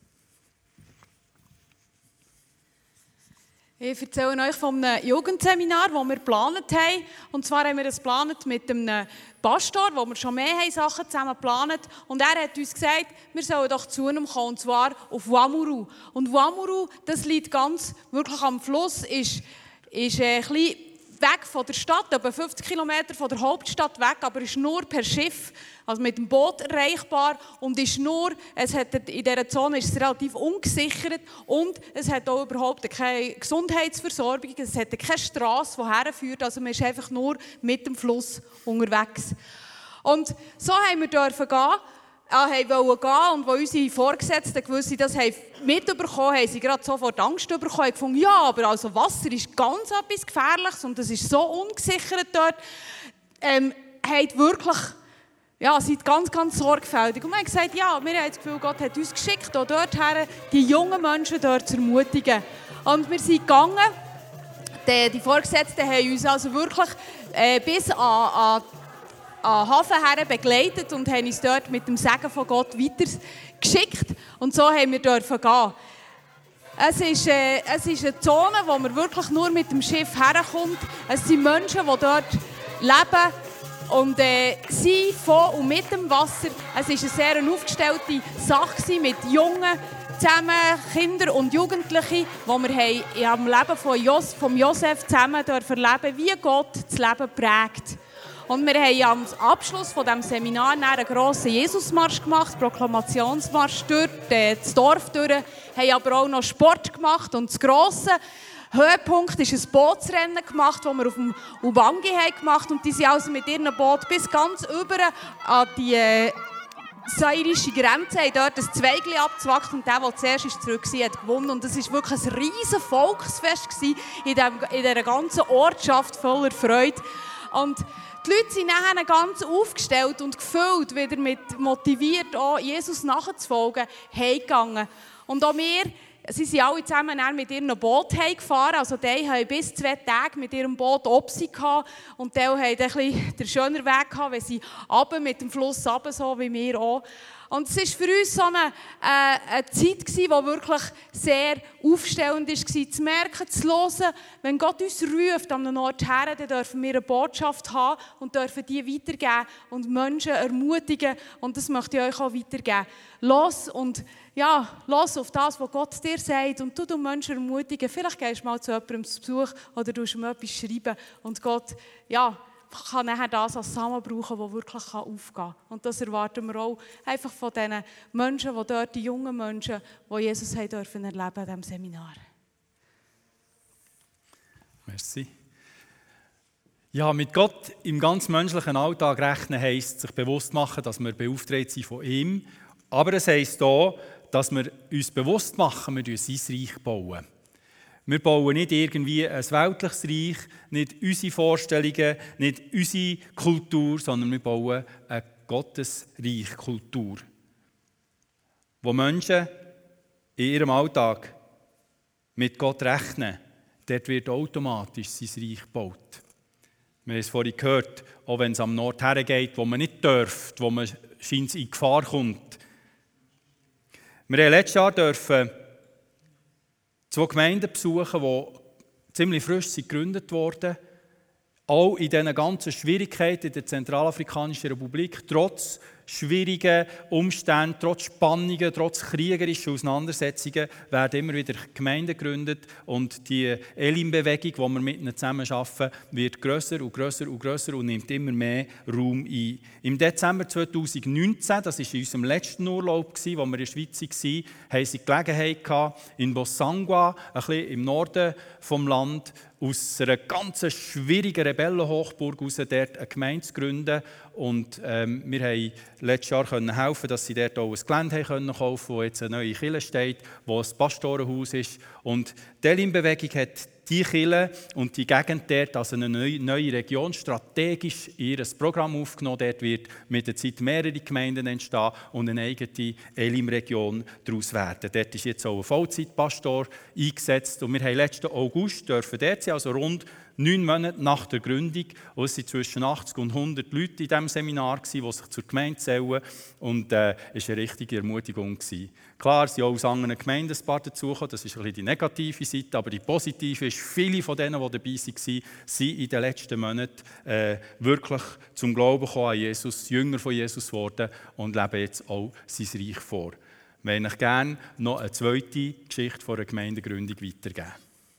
Ich erzähle euch von einem Jugendseminar, das wir geplant haben. Und zwar haben wir das geplant mit einem Pastor, wo wir schon mehr Sachen zusammen geplant. Und er hat uns gesagt, wir sollen doch zu ihm kommen, und zwar auf Wamuru. Und Wamuru, das liegt ganz wirklich am Fluss, ist, ist ein bisschen weg von der Stadt, etwa fünfzig Kilometer von der Hauptstadt weg, aber ist nur per Schiff, also mit dem Boot erreichbar und ist nur, es hat, in dieser Zone ist es relativ ungesichert und es hat auch überhaupt keine Gesundheitsversorgung, es hat keine Strasse, die herführt, also man ist einfach nur mit dem Fluss unterwegs. Und so haben wir dürfen gehen, äh, wollten gehen und wo unsere Vorgesetzten gewusst das haben mitbekommen, haben sie gerade sofort Angst bekommen. Ich gefunden, ja, aber also Wasser ist ganz etwas Gefährliches und es ist so ungesichert dort. Ähm, haben wirklich, ja, sind ganz, ganz sorgfältig. Und wir haben gesagt, ja, wir haben das Gefühl, Gott hat uns geschickt, auch dorthin, die jungen Menschen dort zu ermutigen. Und wir sind gegangen. Die, die Vorgesetzten haben uns also wirklich äh, bis an, an, an Hafen her begleitet und haben uns dort mit dem Segen von Gott weiter geschickt. Und so haben wir dürfen gehen. Es ist, äh, es ist eine Zone, wo man wirklich nur mit dem Schiff herkommt. Es sind Menschen, die dort leben und äh, sind von und mit dem Wasser. Es war eine sehr aufgestellte Sache mit Jungen zusammen, Kinder und Jugendliche, wo wir haben im Leben von Jos, vom Josef zusammen erleben, wie Gott das Leben prägt. Und wir haben am Abschluss von diesem Seminar einen grossen Jesusmarsch gemacht, einen Proklamationsmarsch durch das Dorf durch, haben aber auch noch Sport gemacht und das grosse Höhepunkt ist ein Bootsrennen gemacht, das wir auf dem Ubangi haben gemacht und die sind also mit ihrem Boot bis ganz über an die äh, sairische Grenze, haben dort ein Zweigli abgezwackt und der, der zuerst ist zurück war, hat gewonnen. Und es war wirklich ein riesiges Volksfest in, dem, in dieser ganzen Ortschaft voller Freude. Und die Leute sind nachher ganz aufgestellt und gefüllt, wieder mit motiviert, auch Jesus nachzufolgen, heimgegangen. Und auch wir, sie sind alle zusammen mit ihrem Boot gefahren. Also die haben bis zwei Tage mit ihrem Boot Opsi gehabt. Und die haben ein bisschen den schönen Weg gehabt, wenn sie runter mit dem Fluss runter, so wie wir auch. Und es war für uns so eine, äh, eine Zeit, die wirklich sehr aufstellend war, zu merken, zu hören, wenn Gott uns ruft an einen Ort her, dann dürfen wir eine Botschaft haben und dürfen die weitergeben und Menschen ermutigen. Und das möchte ich euch auch weitergeben. Los und ja, los auf das, was Gott dir sagt und du Menschen ermutigen. Vielleicht gehst du mal zu jemandem zu Besuch oder du ihm etwas schreiben und Gott, ja, kann nachher das als Samen brauchen, das wirklich aufgehen kann. Und das erwarten wir auch einfach von diesen Menschen, die dort, die jungen Menschen, die Jesus haben dürfen erleben in diesem Seminar. Merci. Ja, mit Gott im ganz menschlichen Alltag rechnen heisst, sich bewusst machen, dass wir beauftragt sind von ihm. Aber es heisst auch, dass wir uns bewusst machen, wir sein Reich bauen. Wir bauen nicht irgendwie ein weltliches Reich, nicht unsere Vorstellungen, nicht unsere Kultur, sondern wir bauen eine Gottesreich-Kultur, wo Menschen in ihrem Alltag mit Gott rechnen. Dort wird automatisch sein Reich gebaut. Wir haben es vorhin gehört, auch wenn es am Nord hergeht, wo man nicht darf, wo man scheint in Gefahr kommt. Wir haben letztes Jahr dürfen zwei Gemeinden besuchen, die ziemlich frisch sind gegründet wurden. Auch in diesen ganzen Schwierigkeiten in der Zentralafrikanischen Republik, trotz schwierigen Umständen, trotz Spannungen, trotz kriegerischen Auseinandersetzungen, werden immer wieder Gemeinden gegründet und die Elim-Bewegung, die wir mit ihnen zusammenarbeiten, wird grösser und grösser und grösser und nimmt immer mehr Raum ein. Im Dezember zweitausendneunzehn, das war in unserem letzten Urlaub, wo wir in der Schweiz waren, haben sie die Gelegenheit gehabt, in Bosangwa, ein bisschen im Norden des Landes, aus einer ganz schwierigen Rebellenhochburg heraus dort eine Gemeinde zu gründen. Und ähm, wir haben letztes Jahr können helfen, dass sie dort auch ein Gelände haben kaufen können, wo jetzt eine neue Kirche steht, wo ein Pastorenhaus ist. Und die Elim-Bewegung hat die Kirche und die Gegend dort, also eine neue, neue Region, strategisch in ihr Programm aufgenommen. Dort wird mit der Zeit mehrere Gemeinden entstehen und eine eigene Elim-Region daraus werden. Dort ist jetzt auch ein Vollzeitpastor eingesetzt. Und wir haben letzten August dürfen dort sein, also rund neun Monate nach der Gründung. Und es waren zwischen achtzig und hundert Leute in diesem Seminar, die sich zur Gemeinde zählen. Und es äh, war eine richtige Ermutigung. Klar, es sind auch aus anderen Gemeinden ein paar dazugekommen. Das ist ein bisschen die negative Seite. Aber die positive ist, viele von denen, die dabei waren, sind in den letzten Monaten äh, wirklich zum Glauben gekommen an Jesus, Jünger von Jesus geworden und leben jetzt auch sein Reich vor. Ich möchte euch gerne noch eine zweite Geschichte von einer Gemeindegründung weitergeben.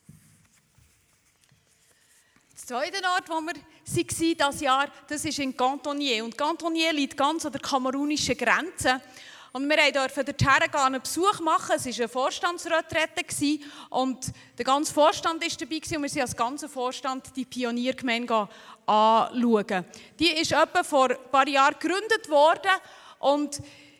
Der zweite Ort, wo wir waren dieses Jahr, das ist in Cantonier. Und Cantonier liegt ganz an der kamerunischen Grenze. Und wir durften dorthin einen Besuch machen. Es war eine Vorstandsretrette und der ganze Vorstand war dabei und wir sind als ganzer Vorstand die Pioniergemeinde anschauen. Die ist etwa vor ein paar Jahren gegründet worden und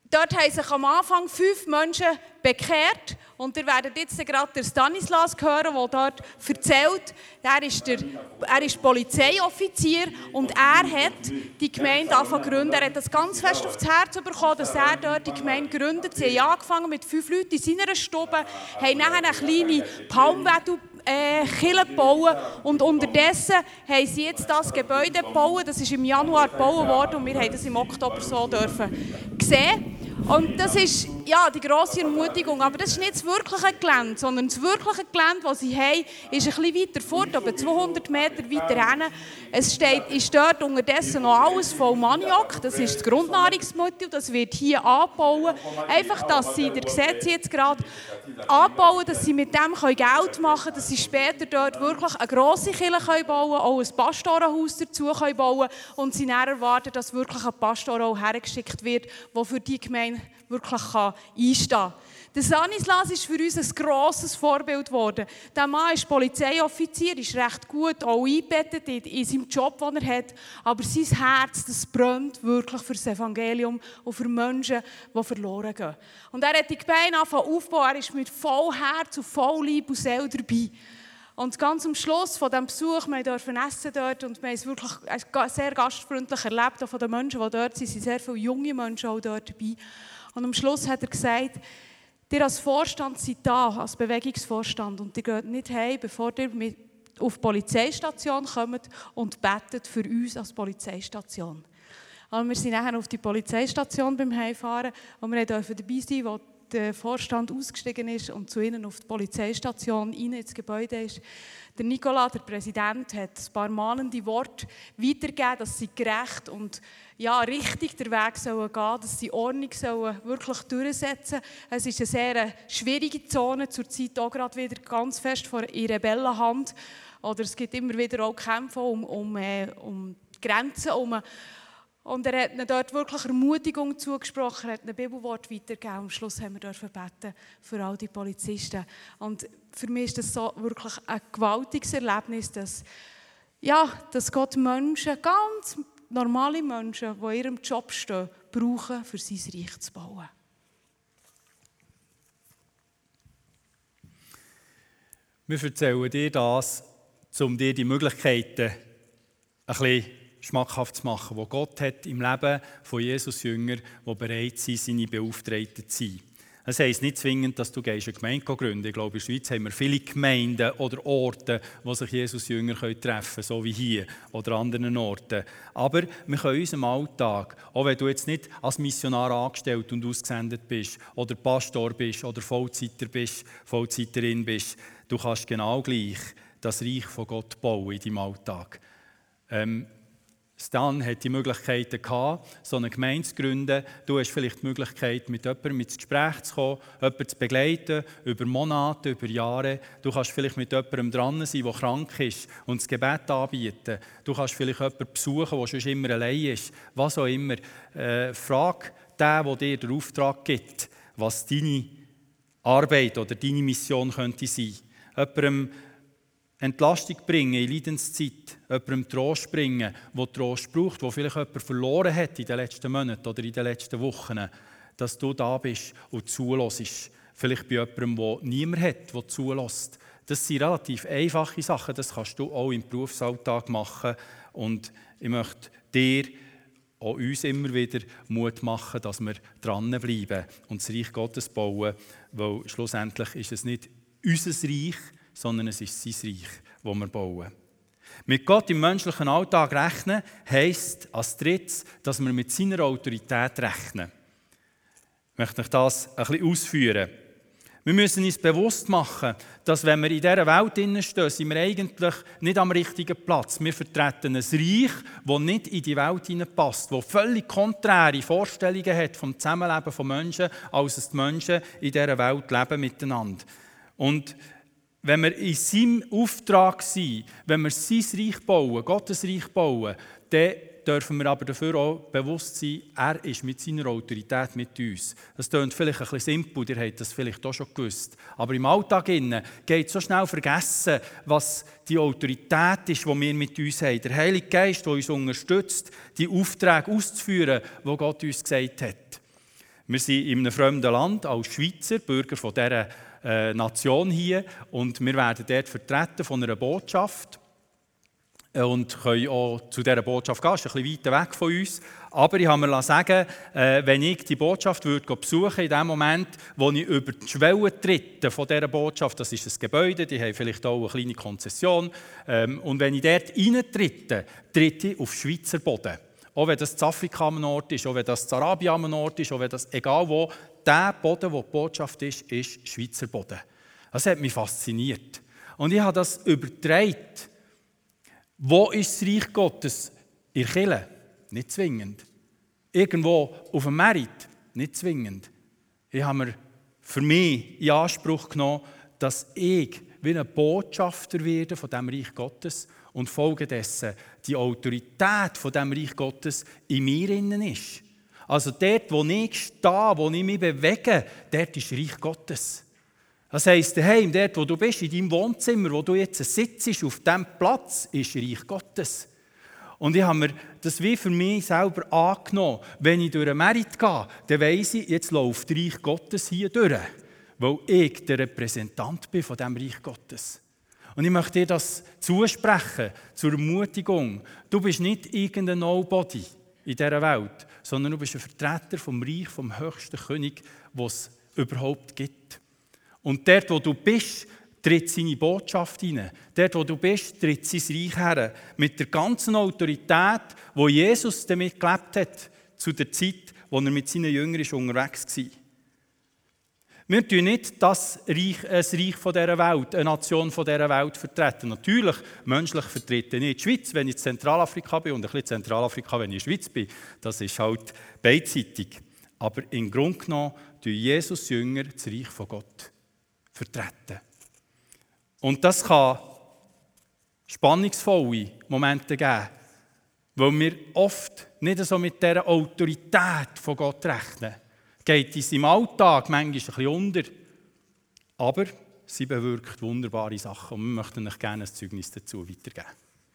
Dort haben sich am Anfang fünf Menschen bekehrt. Und ihr werdet jetzt gerade den Stanislas hören, der dort erzählt, er ist, der, er ist Polizeioffizier und er hat die Gemeinde angefangen zu gründen. Er hat das ganz fest aufs Herz bekommen, dass er dort die Gemeinde gründet. Sie haben angefangen mit fünf Leuten in seiner Stube, haben nachher eine kleine Palmwedel Äh, Kirche bauen und unterdessen haben sie jetzt das Gebäude gebaut. Das ist im Januar gebaut worden und wir haben das im Oktober so dürfen sehen. Und das ist ja, die grosse Ermutigung. Aber das ist nicht das wirkliche Gelände, sondern das wirkliche Gelände, das sie haben, ist ein bisschen weiter fort, aber zweihundert Meter weiter hin. Es steht, ist dort unterdessen noch alles voll Maniok. Das ist das Grundnahrungsmittel, das wird hier angebaut. Einfach, dass sie, ihr seht sie jetzt gerade, anbauen, dass sie mit dem Geld machen können, dass sie später dort wirklich eine grosse Kirche bauen können, auch ein Pastorenhaus dazu bauen können und sie dann erwarten, dass wirklich ein Pastor auch hergeschickt wird, der für die Gemeinde wirklich einstehen kann. Der Stanislas ist für uns ein grosses Vorbild geworden. Der Mann ist Polizeioffizier, ist recht gut auch eingebettet in, in seinem Job, den er hat. Aber sein Herz, das brennt wirklich für das Evangelium und für Menschen, die verloren gehen. Und er hat die Gemeinde angefangen aufzubauen. Er ist mit voll Herz und voll Leib und Seele dabei. Und ganz am Schluss von diesem Besuch, wir durften essen dort und wir haben es wirklich sehr gastfreundlich erlebt. Auch von den Menschen, die dort sind, sind sehr viele junge Menschen auch dort dabei. Und am Schluss hat er gesagt, ihr als Vorstand seid da, als Bewegungsvorstand, und ihr geht nicht heim, bevor ihr mit auf die Polizeistation kommt und betet für uns als Polizeistation. Und wir sind nachher auf die Polizeistation beim Heimfahren und wir durften dabei sein, wo der Vorstand ausgestiegen ist und zu ihnen auf die Polizeistation rein ins Gebäude ist. Der Nicola, der Präsident, hat ein paar mahnende Worte weitergegeben, dass sie gerecht und ja, richtig den Weg sollen gehen, dass sie Ordnung sollen wirklich durchsetzen. Es ist eine sehr schwierige Zone, zurzeit auch gerade wieder ganz fest vor in Rebellenhand. Oder es gibt immer wieder auch Kämpfe um, um, äh, um Grenzen herum. Und er hat ihnen dort wirklich Ermutigung zugesprochen, er hat ein Bibelwort weitergegeben. Am Schluss haben wir dürfen beten für all die Polizisten. Und für mich ist das so wirklich ein gewaltiges Erlebnis, dass, ja, dass Gott Menschen, ganz normale Menschen, die in ihrem Job stehen, brauchen, für sein Reich zu bauen. Wir erzählen dir das, um dir die Möglichkeiten ein bisschen schmackhaft zu machen, die Gott hat im Leben von Jesus-Jünger, die bereit sind, seine Beauftragten zu sein. Das heisst nicht zwingend, dass du eine Gemeinde gründen kannst. Ich glaube, in der Schweiz haben wir viele Gemeinden oder Orte, wo sich Jesus-Jünger treffen können, so wie hier oder an anderen Orten. Aber wir können in unserem Alltag, auch wenn du jetzt nicht als Missionar angestellt und ausgesendet bist oder Pastor bist oder Vollzeiter bist, Vollzeiterin bist, du kannst genau gleich das Reich von Gott bauen in deinem Alltag. Ähm, Stan hat die Möglichkeiten gehabt, so eine Gemeinde zu gründen. Du hast vielleicht die Möglichkeit, mit jemandem ins Gespräch zu kommen, jemanden zu begleiten, über Monate, über Jahre. Du kannst vielleicht mit jemandem dran sein, der krank ist und das Gebet anbieten. Du kannst vielleicht jemanden besuchen, der schon immer allein ist. Was auch immer. Äh, frag den, der dir den Auftrag gibt, was deine Arbeit oder deine Mission könnte sein. Jemandem Entlastung bringen in Leidenszeit, jemandem Trost bringen, der Trost braucht, der vielleicht jemand verloren hat in den letzten Monaten oder in den letzten Wochen, dass du da bist und zuhörst. Vielleicht bei jemandem, der niemand hat, der zuhört. Das sind relativ einfache Sachen, das kannst du auch im Berufsalltag machen. Und ich möchte dir, auch uns immer wieder Mut machen, dass wir dranbleiben und das Reich Gottes bauen, weil schlussendlich ist es nicht unser Reich, sondern es ist sein Reich, das wir bauen. Mit Gott im menschlichen Alltag rechnen heisst als drittes, dass wir mit seiner Autorität rechnen. Ich möchte euch das ein bisschen ausführen. Wir müssen uns bewusst machen, dass wenn wir in dieser Welt stehen, sind wir eigentlich nicht am richtigen Platz. Wir vertreten ein Reich, das nicht in die Welt hineinpasst, das völlig konträre Vorstellungen hat vom Zusammenleben von Menschen, als es die Menschen in dieser Welt leben miteinander. Und wenn wir in seinem Auftrag sind, wenn wir sein Reich bauen, Gottes Reich bauen, dann dürfen wir aber dafür auch bewusst sein, er ist mit seiner Autorität mit uns. Das klingt vielleicht ein bisschen simpel, ihr habt das vielleicht auch schon gewusst. Aber im Alltag geht es so schnell vergessen, was die Autorität ist, die wir mit uns haben. Der Heilige Geist, der uns unterstützt, die Aufträge auszuführen, die Gott uns gesagt hat. Wir sind in einem fremden Land als Schweizer, Bürger von dieser äh, Nation hier, und wir werden dort vertreten von einer Botschaft und können auch zu dieser Botschaft gehen. Das ist ein bisschen weiter weg von uns. Aber ich habe mir sagen, äh, wenn ich die Botschaft würde besuchen, in dem Moment, wo ich über die Schwelle trete von dieser Botschaft, das ist ein Gebäude, die haben vielleicht auch eine kleine Konzession, ähm, und wenn ich dort reintrete, trete ich auf Schweizer Boden. Auch wenn das in Afrika am Ort ist, auch wenn das in Arabien am Ort ist, auch wenn das egal wo, der Boden, wo die Botschaft ist, ist Schweizer Boden. Das hat mich fasziniert. Und ich habe das übertragen. Wo ist das Reich Gottes? In der Kirche? Nicht zwingend. Irgendwo auf dem Merit? Nicht zwingend. Ich habe mir für mich in Anspruch genommen, dass ich wie ein Botschafter werde von diesem Reich Gottes und folgedessen die Autorität von diesem Reich Gottes in mir innen ist. Also dort, wo ich stehe, wo ich mich bewege, dort ist Reich Gottes. Das heisst, daheim, dort, wo du bist, in deinem Wohnzimmer, wo du jetzt sitzt, auf diesem Platz, ist Reich Gottes. Und ich habe mir das wie für mich selber angenommen. Wenn ich durch den Merit gehe, dann weiss ich, jetzt läuft das Reich Gottes hier durch. Weil ich der Repräsentant bin von diesem Reich Gottes. Und ich möchte dir das zusprechen, zur Ermutigung. Du bist nicht irgendein Nobody in dieser Welt, sondern du bist ein Vertreter vom Reich, vom höchsten König, was es überhaupt gibt. Und dort, wo du bist, tritt seine Botschaft hinein. Dort, wo du bist, tritt sein Reich her. Mit der ganzen Autorität, die Jesus damit gelebt hat, zu der Zeit, wo er mit seinen Jüngern unterwegs war. Wir tun nicht das Reich, ein Reich von dieser Welt, eine Nation von dieser Welt vertreten. Natürlich, menschlich vertrete ich die Schweiz, wenn ich in Zentralafrika bin, und ein bisschen Zentralafrika, wenn ich in der Schweiz bin. Das ist halt beidseitig. Aber im Grunde genommen tun Jesus Jünger das Reich von Gott vertreten. Und das kann spannungsvolle Momente geben, weil wir oft nicht so mit dieser Autorität von Gott rechnen. Geht in seinem Alltag manchmal ein bisschen unter, aber sie bewirkt wunderbare Sachen. Und wir möchten euch gerne ein Zeugnis dazu weitergeben.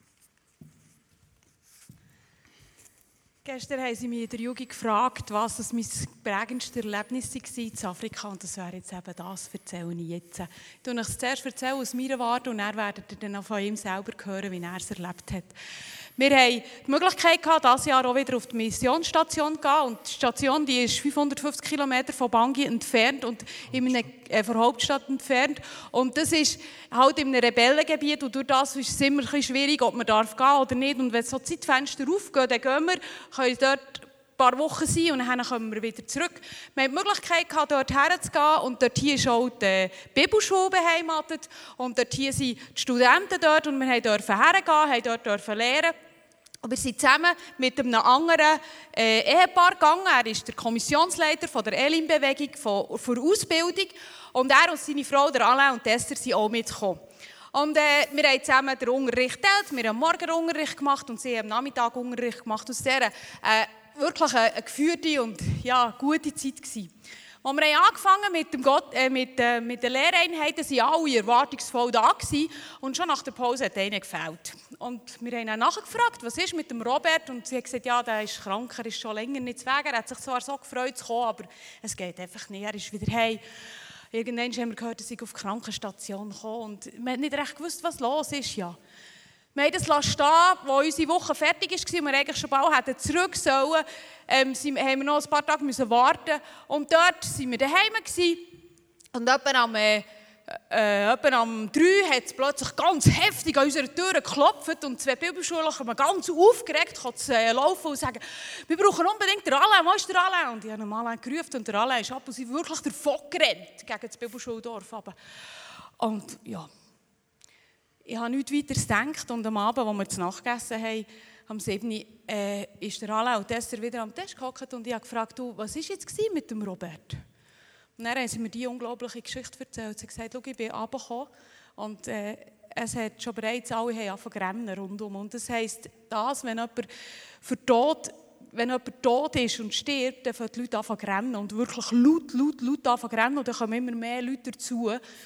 Gestern haben sie mich in der Jugend gefragt, was das mein prägendste Erlebnis war in Afrika. Und das wäre jetzt eben das, erzähle ich jetzt. Ich erzähle euch zuerst erzählen aus meiner Warte und dann werdet ihr dann auch von ihm selber hören, wie er es erlebt hat. Wir haben die Möglichkeit gehabt, dieses Jahr auch wieder auf die Missionsstation zu gehen. Und die Station, die ist fünfhundertfünfzig Kilometer von Bangui entfernt und in einer, äh, von der Hauptstadt entfernt. Und das ist halt in einem Rebellengebiet und durch das ist es immer ein bisschen schwierig, ob man darf gehen oder nicht. Und wenn so Zeitfenster aufgehen, dann gehen wir, können dort ein paar Wochen sein und dann kommen wir wieder zurück. Wir haben die Möglichkeit gehabt, dort herzugehen und dort hier ist auch die Bibelschule beheimatet und dort hier sind die Studenten dort und wir durften hergehen, haben dort dürfen lernen. Und wir sind zusammen mit einem anderen äh, Ehepaar gegangen. Er ist der Kommissionsleiter von der Elim-Bewegung für Ausbildung. Und er und seine Frau, der Alain und Esther, sind auch mitgekommen. Und äh, wir haben zusammen den Unterricht geteilt. Wir haben Morgenunterricht gemacht und sie haben Nachmittag Unterricht gemacht. Es war sehr, äh, wirklich eine, eine geführte und ja, gute Zeit gewesen. Als wir haben angefangen mit, dem Gott, äh, mit, äh, mit den Lehreinheiten, waren alle erwartungsvoll da gewesen, und schon nach der Pause hat einer gefehlt. Und wir haben dann nachgefragt, was ist mit dem Robert? Und sie hat gesagt, ja, der ist krank, er ist schon länger nicht zu Wege. Er hat sich zwar so gefreut zu kommen, aber es geht einfach nicht, er ist wieder heim. Irgendwann haben wir gehört, dass ich auf die Krankenstation komme und wir haben nicht recht gewusst, was los ist. Ja. Wir haben das stehen, als unsere Woche fertig war und wir eigentlich schon bald hätten zurück sollen, ähm, haben wir noch ein paar Tage müssen warten. Und dort waren wir daheim gewesen. Und etwa am, äh, äh, etwa am drei hat es plötzlich ganz heftig an unserer Tür geklopft und zwei Bibelschulen kommen ganz aufgeregt zu äh, laufen und sagen, wir brauchen unbedingt den Alain, wo ist der Alain? Und ich habe den Alain gerufen und der Alain ist ab und sie wirklich davon gerannt gegen das Bibelschuldorf. Und ja, ich habe nichts weiteres gedacht und am Abend, als wir zu Nacht gegessen haben, am sieben Uhr, äh, ist der Alain und Esther wieder am Tisch gehockt und ich habe gefragt, du, was war jetzt mit dem Robert? Und dann haben sie mir diese unglaubliche Geschichte erzählt. Sie haben gesagt, ich bin runtergekommen und äh, es hat schon bereits alle angefangen zu rennen rundum. Und das heisst, das, wenn jemand für Tod, wenn jemand tot ist und stirbt, dann fangen die Leute an zu rennen und wirklich laut, laut, laut an zu rennen und dann kommen immer mehr Leute dazu.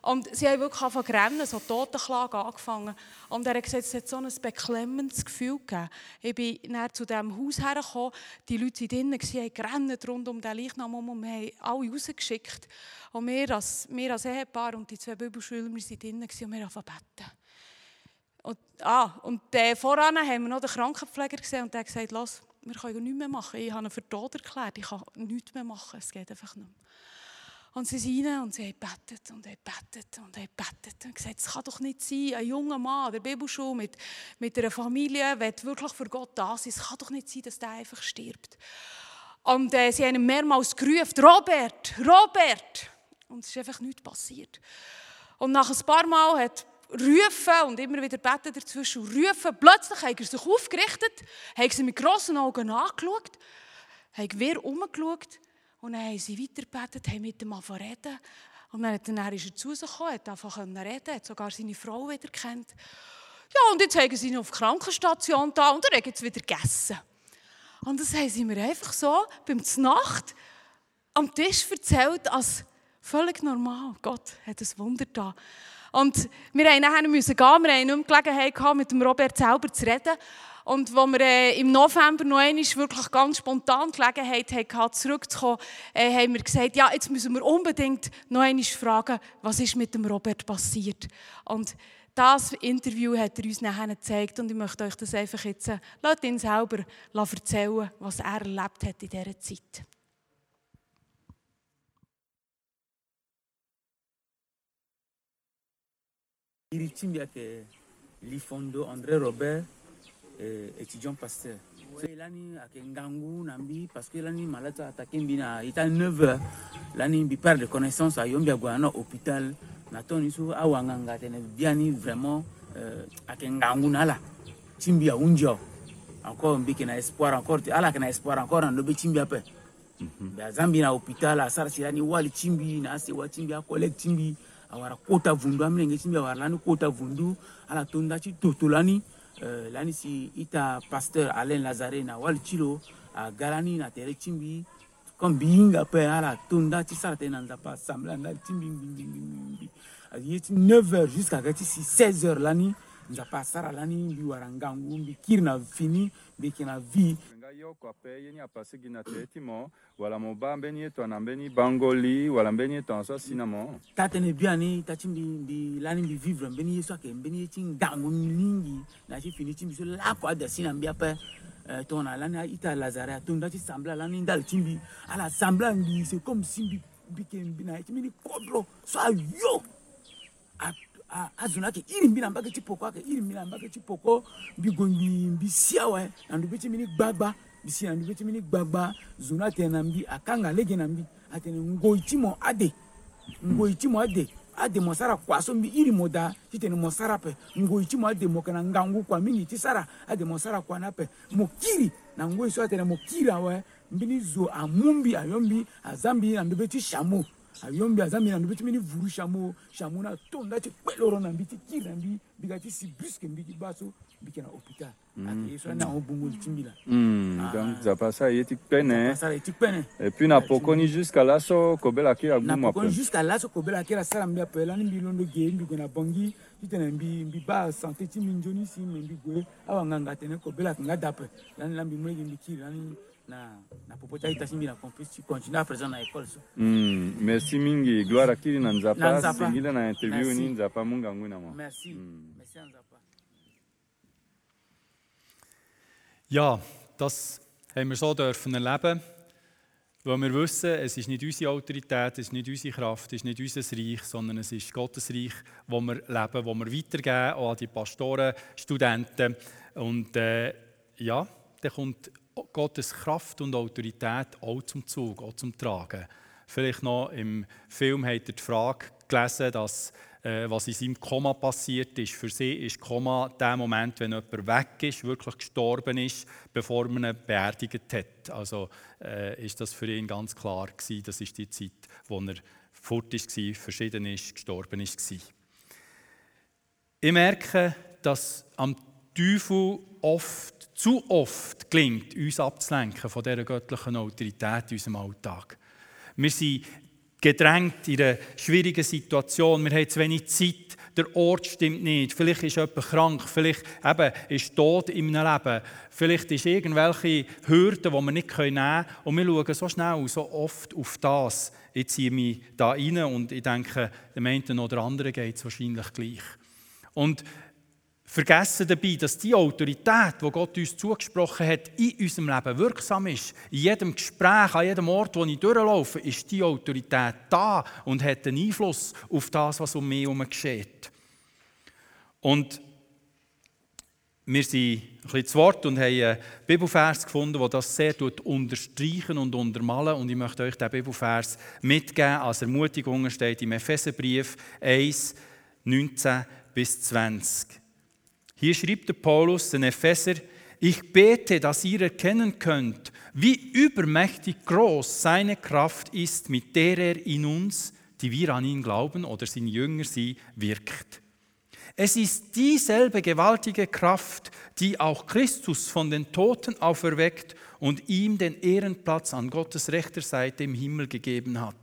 Und sie haben wirklich angefangen zu rennen, so Totenklage angefangen. Und er hat gesagt, es hat so ein beklemmendes Gefühl gegeben. Ich bin dann zu diesem Haus hergekommen, die Leute waren drinnen, haben gerannt rund um den Leichnam um und wir haben alle rausgeschickt. Und wir als, wir als Ehepaar und die zwei Bibelschüler, wir waren drinnen und wir haben angefangen zu beten. Und, ah, und äh, voran haben wir noch den Krankenpfleger gesehen und der hat gesagt, «Lass, wir können nichts mehr machen. Ich habe ihn für tot erklärt, ich kann nichts mehr machen, es geht einfach nicht mehr.» Und sie sind rein und sie haben gebetet und haben gebetet und haben gebetet und gesagt, es kann doch nicht sein, ein junger Mann an der Bibelschule mit, mit einer Familie will wirklich für Gott da sein. Es kann doch nicht sein, dass der einfach stirbt. Und äh, sie haben ihn mehrmals gerufen, «Robert, Robert!» Und es ist einfach nichts passiert. Und nach ein paar Mal hat rufen und immer wieder beten dazwischen und rufen. Plötzlich hat er sich aufgerichtet, hat sie mit grossen Augen angeschaut, hat wirr herumgeschaut und dann haben sie weitergebetet, haben mit ihm angefangen zu reden. Und dann, dann ist er zu sich gekommen, hat einfach reden, hat sogar seine Frau wieder kennt. Ja, und jetzt haben sie ihn auf die Krankenstation da und er hat jetzt wieder gegessen. Und das haben sie mir einfach so beim Znacht am Tisch erzählt, als völlig normal. Gott hat ein Wunder da. Und wir mussten nachher gehen, wir hatten nicht mehr Gelegenheit gehabt, mit dem Robert selber zu reden. Und als wir äh, im November noch einmal wirklich ganz spontan die Gelegenheit hatten, zurückzukommen, äh, haben wir gesagt, ja, jetzt müssen wir unbedingt noch einmal fragen, was ist mit dem Robert passiert. Und das Interview hat er uns nachher gezeigt und ich möchte euch das einfach jetzt, äh, lasst ihn selber erzählen, was er erlebt hat in dieser Zeit. Iritimia ke Lifondo André Robert, eh, étudiant pasteur. Lani ake ngangu nambi parce que lani malata attaqué bina ita neuf heures lani bi perdre connaissance a yombia gwana hôpital na toni su awanganga tene biani vraiment euh, ake ngangu nala timbi a unjo encore mbi ke na espoir encore ala ke na espoir encore en lobe timbi ape ba zambi na hôpital a sarsi lani wali timbi na se wa timbi a collègue timbi awara kota vundu amlenge timbi awara lani kota vundu ala tonda chi totolani uh, lani si ita pasteur Alain Lazare na wal chilo a galani na tere timbi comme binga pe ala tonda chi sarate na nzapa samla na timbi bingi bingi a yeti neuf heures jusqu'à seize heures lani nzapa sara lani bi warangangu bi kirna fini bi kina vie yo kwa pe yeni apase gina tetimo wala mo bambeni to nambeni bangoli wala mbeni to so sinamo tatene biani tachimbi bi lani bi vivre mbeni yeso ke mbeni tingangu mingi na chi fini chimbi so la kwa de sinambia pe to na lani ita Lazare to ndati sambla lani ndal chimbi ala sambla ngi c'est comme simbi bi ke mbina chimbi kodro so yo azuna ke iri mbina mbake chipoko ke iri mbina mbake chipoko bigongi mbisiawe andu beti mini gbagba bisi andu beti mini gbagba zuna tena mbi akanga lege na mbi atene ngoitimo ade ngoitimo ade ade mosara kwaso mbi iri moda titene mosara pe ngoitimo ade mokana ngangu kwa mingi tisara ade mosara kwa nape mokiri na ngoiso atene mokira we mbini zo amumbi ayombi azambi andu beti shamu ayombi azambi na ndubiti mini vuru shamo shamo na tonda ti peloro na mbiti kira mbi bigati si brusque mbiti baso bikena hôpital ati so na obungu timbila mm donc ça passe y etik pene ça etik pene et puis na pokoni jusqu'à là so kobela ki abu na ma pokoni jusqu'à là so kobela ki la sala mbia pela ni bilondo ge mbi gona bongi titena mbi mbi ba santé ti minjoni si mbi gwe awanganga tene kobela nga dape lani lambi mwegi mbi kira ni na na popota itasimbi na compétition continue à présent na école so mm merci mingi gloire akili na nzapa singile na interview ni nzapa munga ngwina mo merci merci nzapa. Ja, das haben wir so dürfen erleben, weil wir wissen, es ist nicht unsere Autorität, es ist nicht unsere Kraft, es ist nicht unser Reich, sondern es ist Gottes Reich, wo wir leben, wo wir weitergeben, auch an die Pastoren, Studenten. Und äh, ja, dann kommt Gottes Kraft und Autorität auch zum Zug, auch zum Tragen. Vielleicht noch im Film habt ihr die Frage gelesen, dass, äh, was in seinem Koma passiert ist. Für sie ist Koma der Moment, wenn jemand weg ist, wirklich gestorben ist, bevor man ihn beerdigt hat. Also äh, ist das für ihn ganz klar gewesen. Das ist die Zeit, wo er fort war, verschieden ist, gestorben ist. Ich merke, dass am Teufel oft, zu oft gelingt, uns abzulenken von dieser göttlichen Autorität in unserem Alltag. Wir sind gedrängt in einer schwierigen Situation. Wir haben zu wenig Zeit, der Ort stimmt nicht. Vielleicht ist jemand krank, vielleicht eben ist Tod in einem Leben. Vielleicht ist irgendwelche Hürden, die wir nicht nehmen können. Und wir schauen so schnell und so oft auf das. Ich ziehe mich da rein und ich denke, dem einen oder anderen geht es wahrscheinlich gleich. Und vergessen dabei, dass die Autorität, die Gott uns zugesprochen hat, in unserem Leben wirksam ist. In jedem Gespräch, an jedem Ort, wo ich durchlaufe, ist die Autorität da und hat einen Einfluss auf das, was um mich herum geschieht. Und wir sind ein bisschen zu Wort und haben einen Bibelvers gefunden, der das sehr unterstreichen und untermalen. Und ich möchte euch diesen Bibelvers mitgeben. Als Ermutigung steht im Epheserbrief eins, neunzehn bis zwanzig. Hier schreibt der Paulus den Epheser: Ich bete, dass ihr erkennen könnt, wie übermächtig groß seine Kraft ist, mit der er in uns, die wir an ihn glauben oder seine Jünger sind, wirkt. Es ist dieselbe gewaltige Kraft, die auch Christus von den Toten auferweckt und ihm den Ehrenplatz an Gottes rechter Seite im Himmel gegeben hat.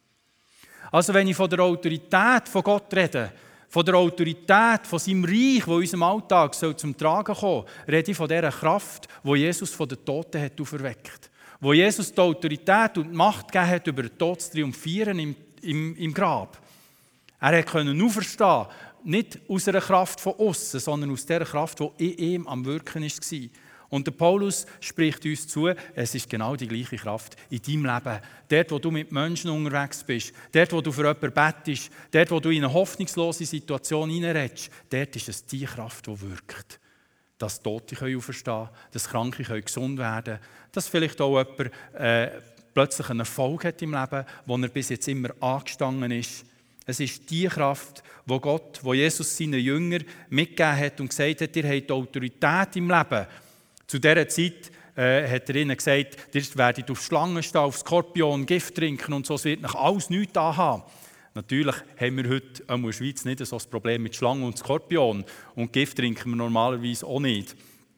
Also wenn ich von der Autorität von Gott rede, von der Autorität, von seinem Reich, das in unserem Alltag soll zum Tragen kommen soll, rede ich von dieser Kraft, die Jesus von den Toten hat auferweckt. Wo Jesus die Autorität und die Macht gegeben hat, über den Tod zu triumphieren im, im, im Grab. Er konnte auferstehen, nicht aus einer Kraft von außen, sondern aus der Kraft, die in ihm am Wirken war. Und der Paulus spricht uns zu, es ist genau die gleiche Kraft in deinem Leben. Dort, wo du mit Menschen unterwegs bist, dort, wo du für jemanden bettest, dort, wo du in eine hoffnungslose Situation hineinredest, dort ist es die Kraft, die wirkt. Dass Tote auferstehen können, dass Kranke gesund werden können, dass vielleicht auch jemand äh, plötzlich einen Erfolg hat im Leben, wo er bis jetzt immer angestanden ist. Es ist die Kraft, wo Gott, wo Jesus seinen Jüngern mitgegeben hat und gesagt hat, ihr habt Autorität im Leben. Zu dieser Zeit äh, hat er ihnen gesagt, ihr werdet auf Schlangen stehen, auf Skorpion, Gift trinken und so, es wird nach alles nichts anhaben. Natürlich haben wir heute in der Schweiz nicht so ein Problem mit Schlangen und Skorpion und Gift trinken wir normalerweise auch nicht.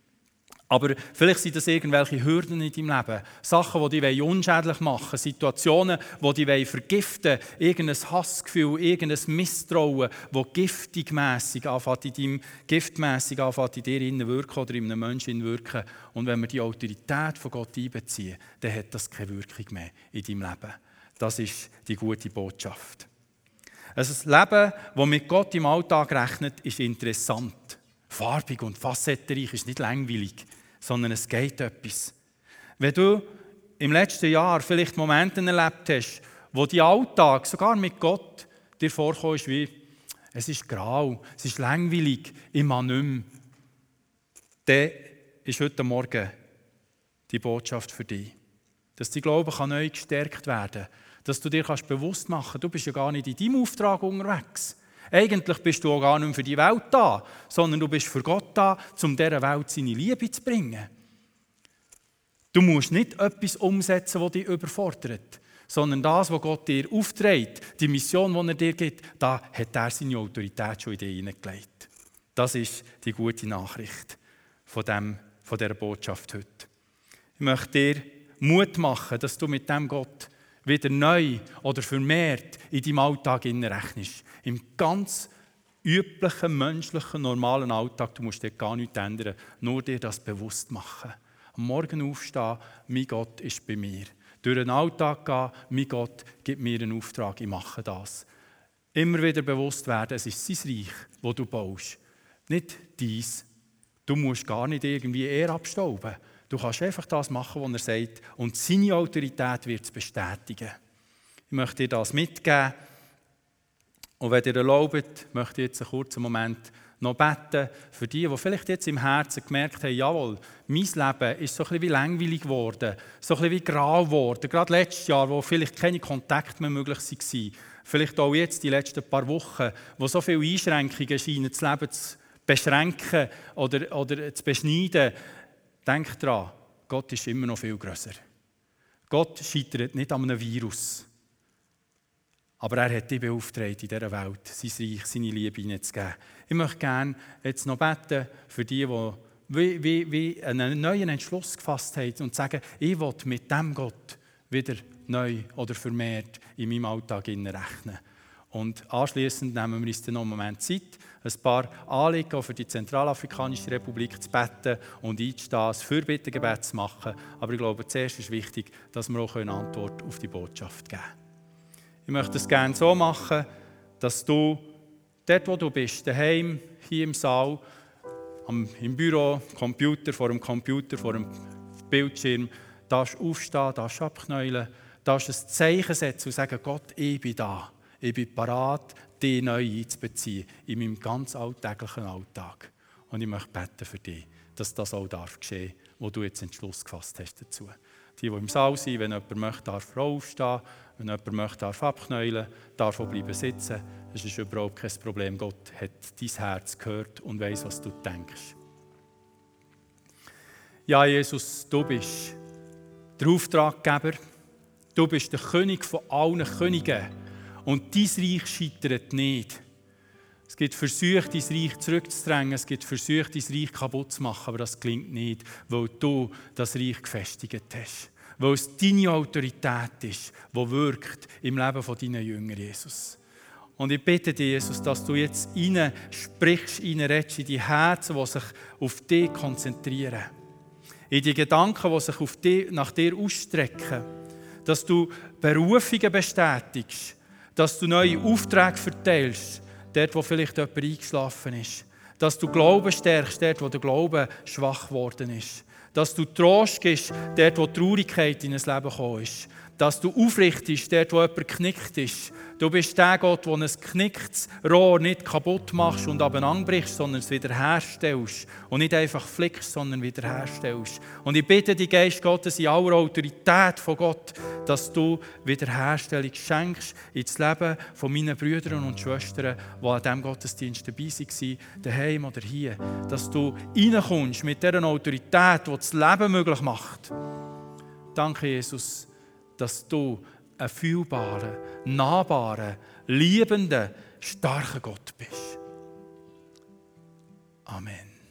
Aber vielleicht sind das irgendwelche Hürden in deinem Leben, Sachen, die dich unschädlich machen wollen, Situationen, die dich vergiften wollen, irgendein Hassgefühl, irgendein Misstrauen, das giftigmässig anfängt, in deinem giftmässig anfängt, in dir wirken oder in einem Menschen wirken. Und wenn wir die Autorität von Gott einbeziehen, dann hat das keine Wirkung mehr in deinem Leben. Das ist die gute Botschaft. Also das Leben, das mit Gott im Alltag rechnet, ist interessant. Farbig und facettenreich, ist nicht langweilig, sondern es geht etwas. Wenn du im letzten Jahr vielleicht Momente erlebt hast, wo dein Alltag, sogar mit Gott, dir vorkommst wie, es ist grau, es ist langweilig, ich mag nicht mehr, dann ist heute Morgen die Botschaft für dich. Dass dein Glaube kann neu gestärkt werden kann, dass du dir kannst bewusst machen kannst, du bist ja gar nicht in deinem Auftrag unterwegs. Eigentlich bist du auch gar nicht für die Welt da, sondern du bist für Gott da, um dieser Welt seine Liebe zu bringen. Du musst nicht etwas umsetzen, das dich überfordert, sondern das, was Gott dir aufträgt, die Mission, die er dir gibt, da hat er seine Autorität schon in dich hineingelegt. Das ist die gute Nachricht von, dem, von dieser Botschaft heute. Ich möchte dir Mut machen, dass du mit dem Gott wieder neu oder vermehrt in deinem Alltag rechnest. Im ganz üblichen, menschlichen, normalen Alltag. Du musst dir gar nichts ändern, nur dir das bewusst machen. Am Morgen aufstehen, mein Gott ist bei mir. Durch den Alltag gehen, mein Gott gibt mir einen Auftrag, ich mache das. Immer wieder bewusst werden, es ist sein Reich, das du baust. Nicht dies. Du musst gar nicht irgendwie eher abstauben. Du kannst einfach das machen, was er sagt, und seine Autorität wird es bestätigen. Ich möchte dir das mitgeben. Und wenn ihr erlaubt, möchte ich jetzt einen kurzen Moment noch beten für die, die vielleicht jetzt im Herzen gemerkt haben, jawohl, mein Leben ist so ein bisschen wie langweilig geworden, so ein bisschen wie grau geworden. Gerade letztes Jahr, wo vielleicht keine Kontakte mehr möglich waren. Vielleicht auch jetzt, die letzten paar Wochen, wo so viele Einschränkungen scheinen, das Leben zu beschränken oder, oder zu beschneiden. Denk daran, Gott ist immer noch viel grösser. Gott scheitert nicht an einem Virus. Aber er hat dich beauftragt, in dieser Welt sein Reich, seine Liebe hineinzugeben. Ich möchte gerne jetzt noch beten für die, die wie, wie, wie einen neuen Entschluss gefasst haben und sagen, ich will mit diesem Gott wieder neu oder vermehrt in meinem Alltag rechnen. Und anschliessend nehmen wir uns dann noch einen Moment Zeit, ein paar Anliegen für die Zentralafrikanische Republik zu beten und einzustehen, ein Fürbittengebet zu machen. Aber ich glaube, zuerst ist wichtig, dass wir auch eine Antwort auf die Botschaft geben können. Ich möchte es gerne so machen, dass du dort, wo du bist, daheim, hier im Saal, am, im Büro, Computer, vor dem Computer, vor dem Bildschirm, darfst aufstehen, darfst abknäulen, darfst ein Zeichen setzen und sagen, Gott, ich bin da. Ich bin bereit, dich neu einzubeziehen in meinem ganz alltäglichen Alltag. Und ich möchte beten für dich, dass das auch darf geschehen, wo du jetzt Entschluss gefasst hast dazu. Die, die im Saal sind, wenn jemand möchte, darf aufstehen, wenn jemand möchte, darf abknäulen, darf auch bleiben sitzen. Das ist überhaupt kein Problem. Gott hat dein Herz gehört und weiss, was du denkst. Ja, Jesus, du bist der Auftraggeber. Du bist der König von allen Königen. Und dein Reich scheitert nicht. Es gibt Versuche, dein Reich zurückzudrängen, es gibt Versuche, dein Reich kaputt zu machen, aber das gelingt nicht, weil du das Reich gefestigt hast. Weil es deine Autorität ist, die wirkt im Leben deiner Jünger, Jesus. Und ich bitte dich, Jesus, dass du jetzt rein sprichst, rein redest, in die Herzen, die sich auf dich konzentrieren. In die Gedanken, die sich auf dich, nach dir ausstrecken. Dass du Berufungen bestätigst, dass du neue Aufträge verteilst, dort, wo vielleicht jemand eingeschlafen ist. Dass du Glauben stärkst, dort, wo der Glaube schwach geworden ist. Dass du Trost gibst, dort, wo Traurigkeit in ein Leben gekommen ist. Dass du aufrichtest, dort, wo jemand geknickt ist. Du bist der Gott, der ein geknicktes Rohr nicht kaputt machst und abeinanderbrichst, sondern es wiederherstellst. Und nicht einfach flickst, sondern wiederherstellst. Und ich bitte dich, Geist Gottes, in aller Autorität von Gott, dass du Wiederherstellung schenkst ins Leben von meinen Brüdern und Schwestern, die an diesem Gottesdienst dabei waren, daheim oder hier. Dass du reinkommst mit dieser Autorität, die das Leben möglich macht. Danke, Jesus, dass du ein fühlbarer, nahbarer, liebender, starker Gott bist. Amen.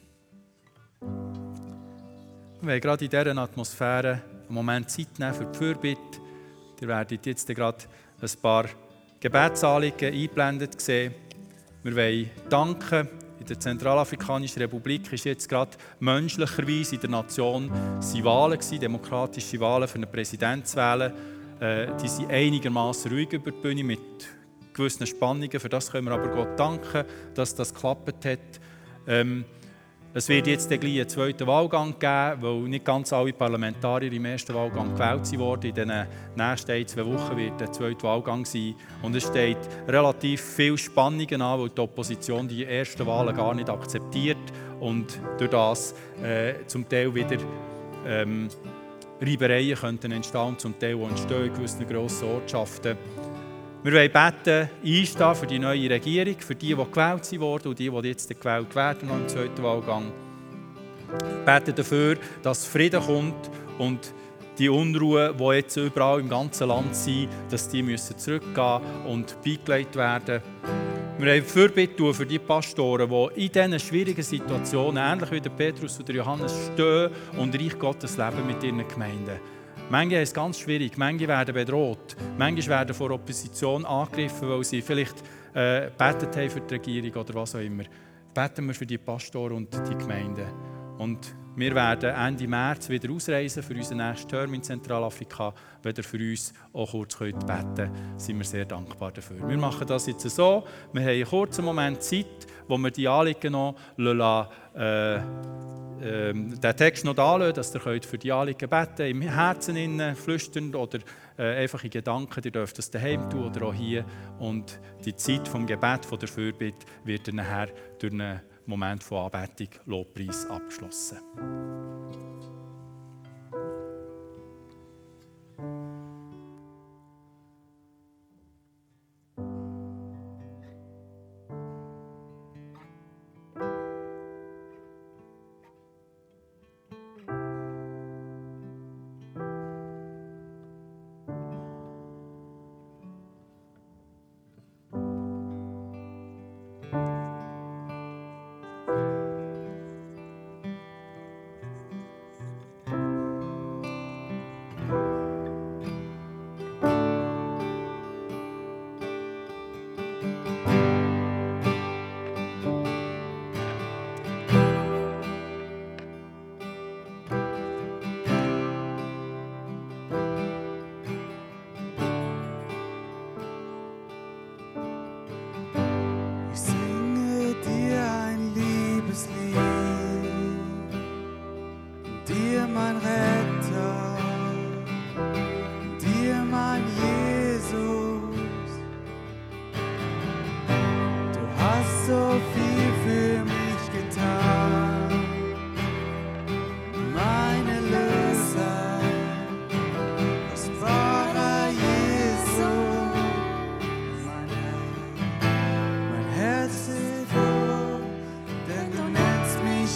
Wir wollen gerade in dieser Atmosphäre einen Moment Zeit nehmen für die Fürbitte. Ihr werdet jetzt gerade ein paar Gebetsanliegen eingeblendet sehen. Wir wollen danken. In der Zentralafrikanischen Republik ist jetzt gerade menschlicherweise in der Nation sind Wahlen gewesen, demokratische Wahlen für einen Präsidenten zu wählen. Äh, die sind einigermaßen ruhig über die Bühne mit gewissen Spannungen. Für das können wir aber Gott danken, dass das geklappt hat. Ähm, es wird jetzt gleich einen zweiten Wahlgang geben, weil nicht ganz alle Parlamentarier im ersten Wahlgang gewählt wurden. In den nächsten ein, zwei Wochen wird der zweite Wahlgang sein. Und es steht relativ viele Spannungen an, weil die Opposition die ersten Wahlen gar nicht akzeptiert und durch das äh, zum Teil wieder ähm, Reibereien könnten entstehen und zum Teil auch entstehen in gewissen grossen Ortschaften. Wir wollen beten, einstehen für die neue Regierung, für die, die gewählt wurden und die, die jetzt gewählt werden noch im zweiten Wahlgang. Beten dafür, dass Frieden kommt und die Unruhe, die jetzt überall im ganzen Land sind, dass die müssen zurückgehen und beigelegt werden. Wir haben Fürbitte für die Pastoren, die in diesen schwierigen Situationen, ähnlich wie der Petrus oder Johannes, stehen und Reich Gottes leben mit ihren Gemeinden. Manche haben es ganz schwierig, manche werden bedroht, manche werden vor Opposition angegriffen, weil sie vielleicht äh, gebetet haben für die Regierung oder was auch immer. Beten wir für die Pastoren und die Gemeinden. Und wir werden Ende März wieder ausreisen für unseren nächsten Term in Zentralafrika. Wenn ihr für uns auch kurz beten könnt, sind wir sehr dankbar dafür. Wir machen das jetzt so. Wir haben einen kurzen Moment Zeit, wo wir die Anliegen noch lassen, äh, äh, den Text noch anschauen, dass ihr könnt für die Anliegen beten im Herzen innen, flüsternd oder äh, einfach in Gedanken. Ihr dürft das daheim tun oder auch hier. Und die Zeit vom Gebet, von der Fürbitte, wird dann nachher durch einen Moment von Anbetung, Lobpreis abgeschlossen.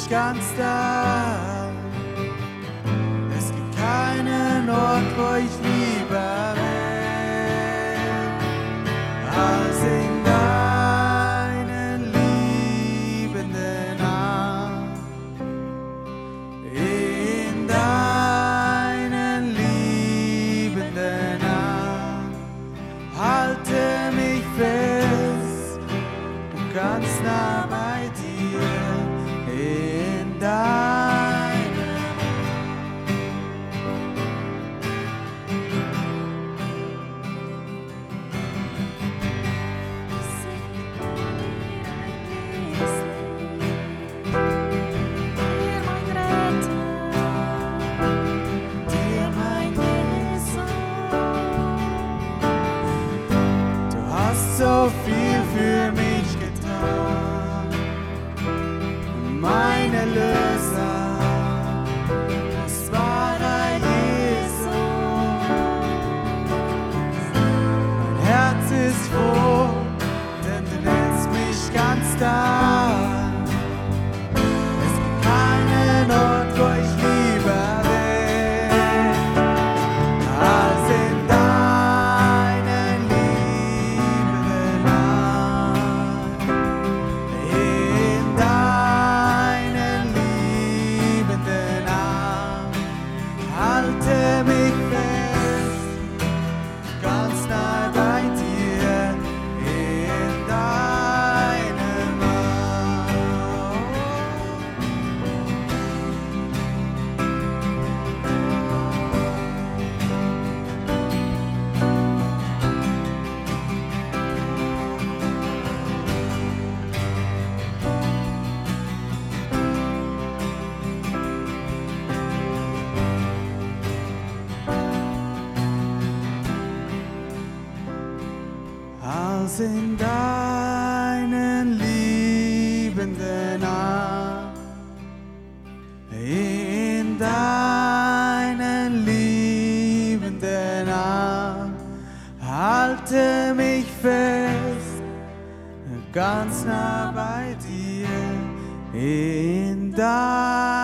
ganz da. Es gibt keinen Ort, wo ich lieber wäre, als in deinen liebenden Armen. In deinen liebenden Armen. Halte mich fest und ganz nah bei dir. In deinen so viel für mich getan. Mein Erlöser, es war dein Jesus. Mein Herz ist froh, denn du nennst mich ganz da. Es gibt keinen Ort, wo ich lieber wäre, als in deinen liebenden Armen. In deinen liebenden Armen. Halte mich fest, ganz nah bei dir. In deinem Arm. Als in deinen liebenden Armen, in deinen liebenden Armen, halte mich fest, ganz nah bei dir, in deinem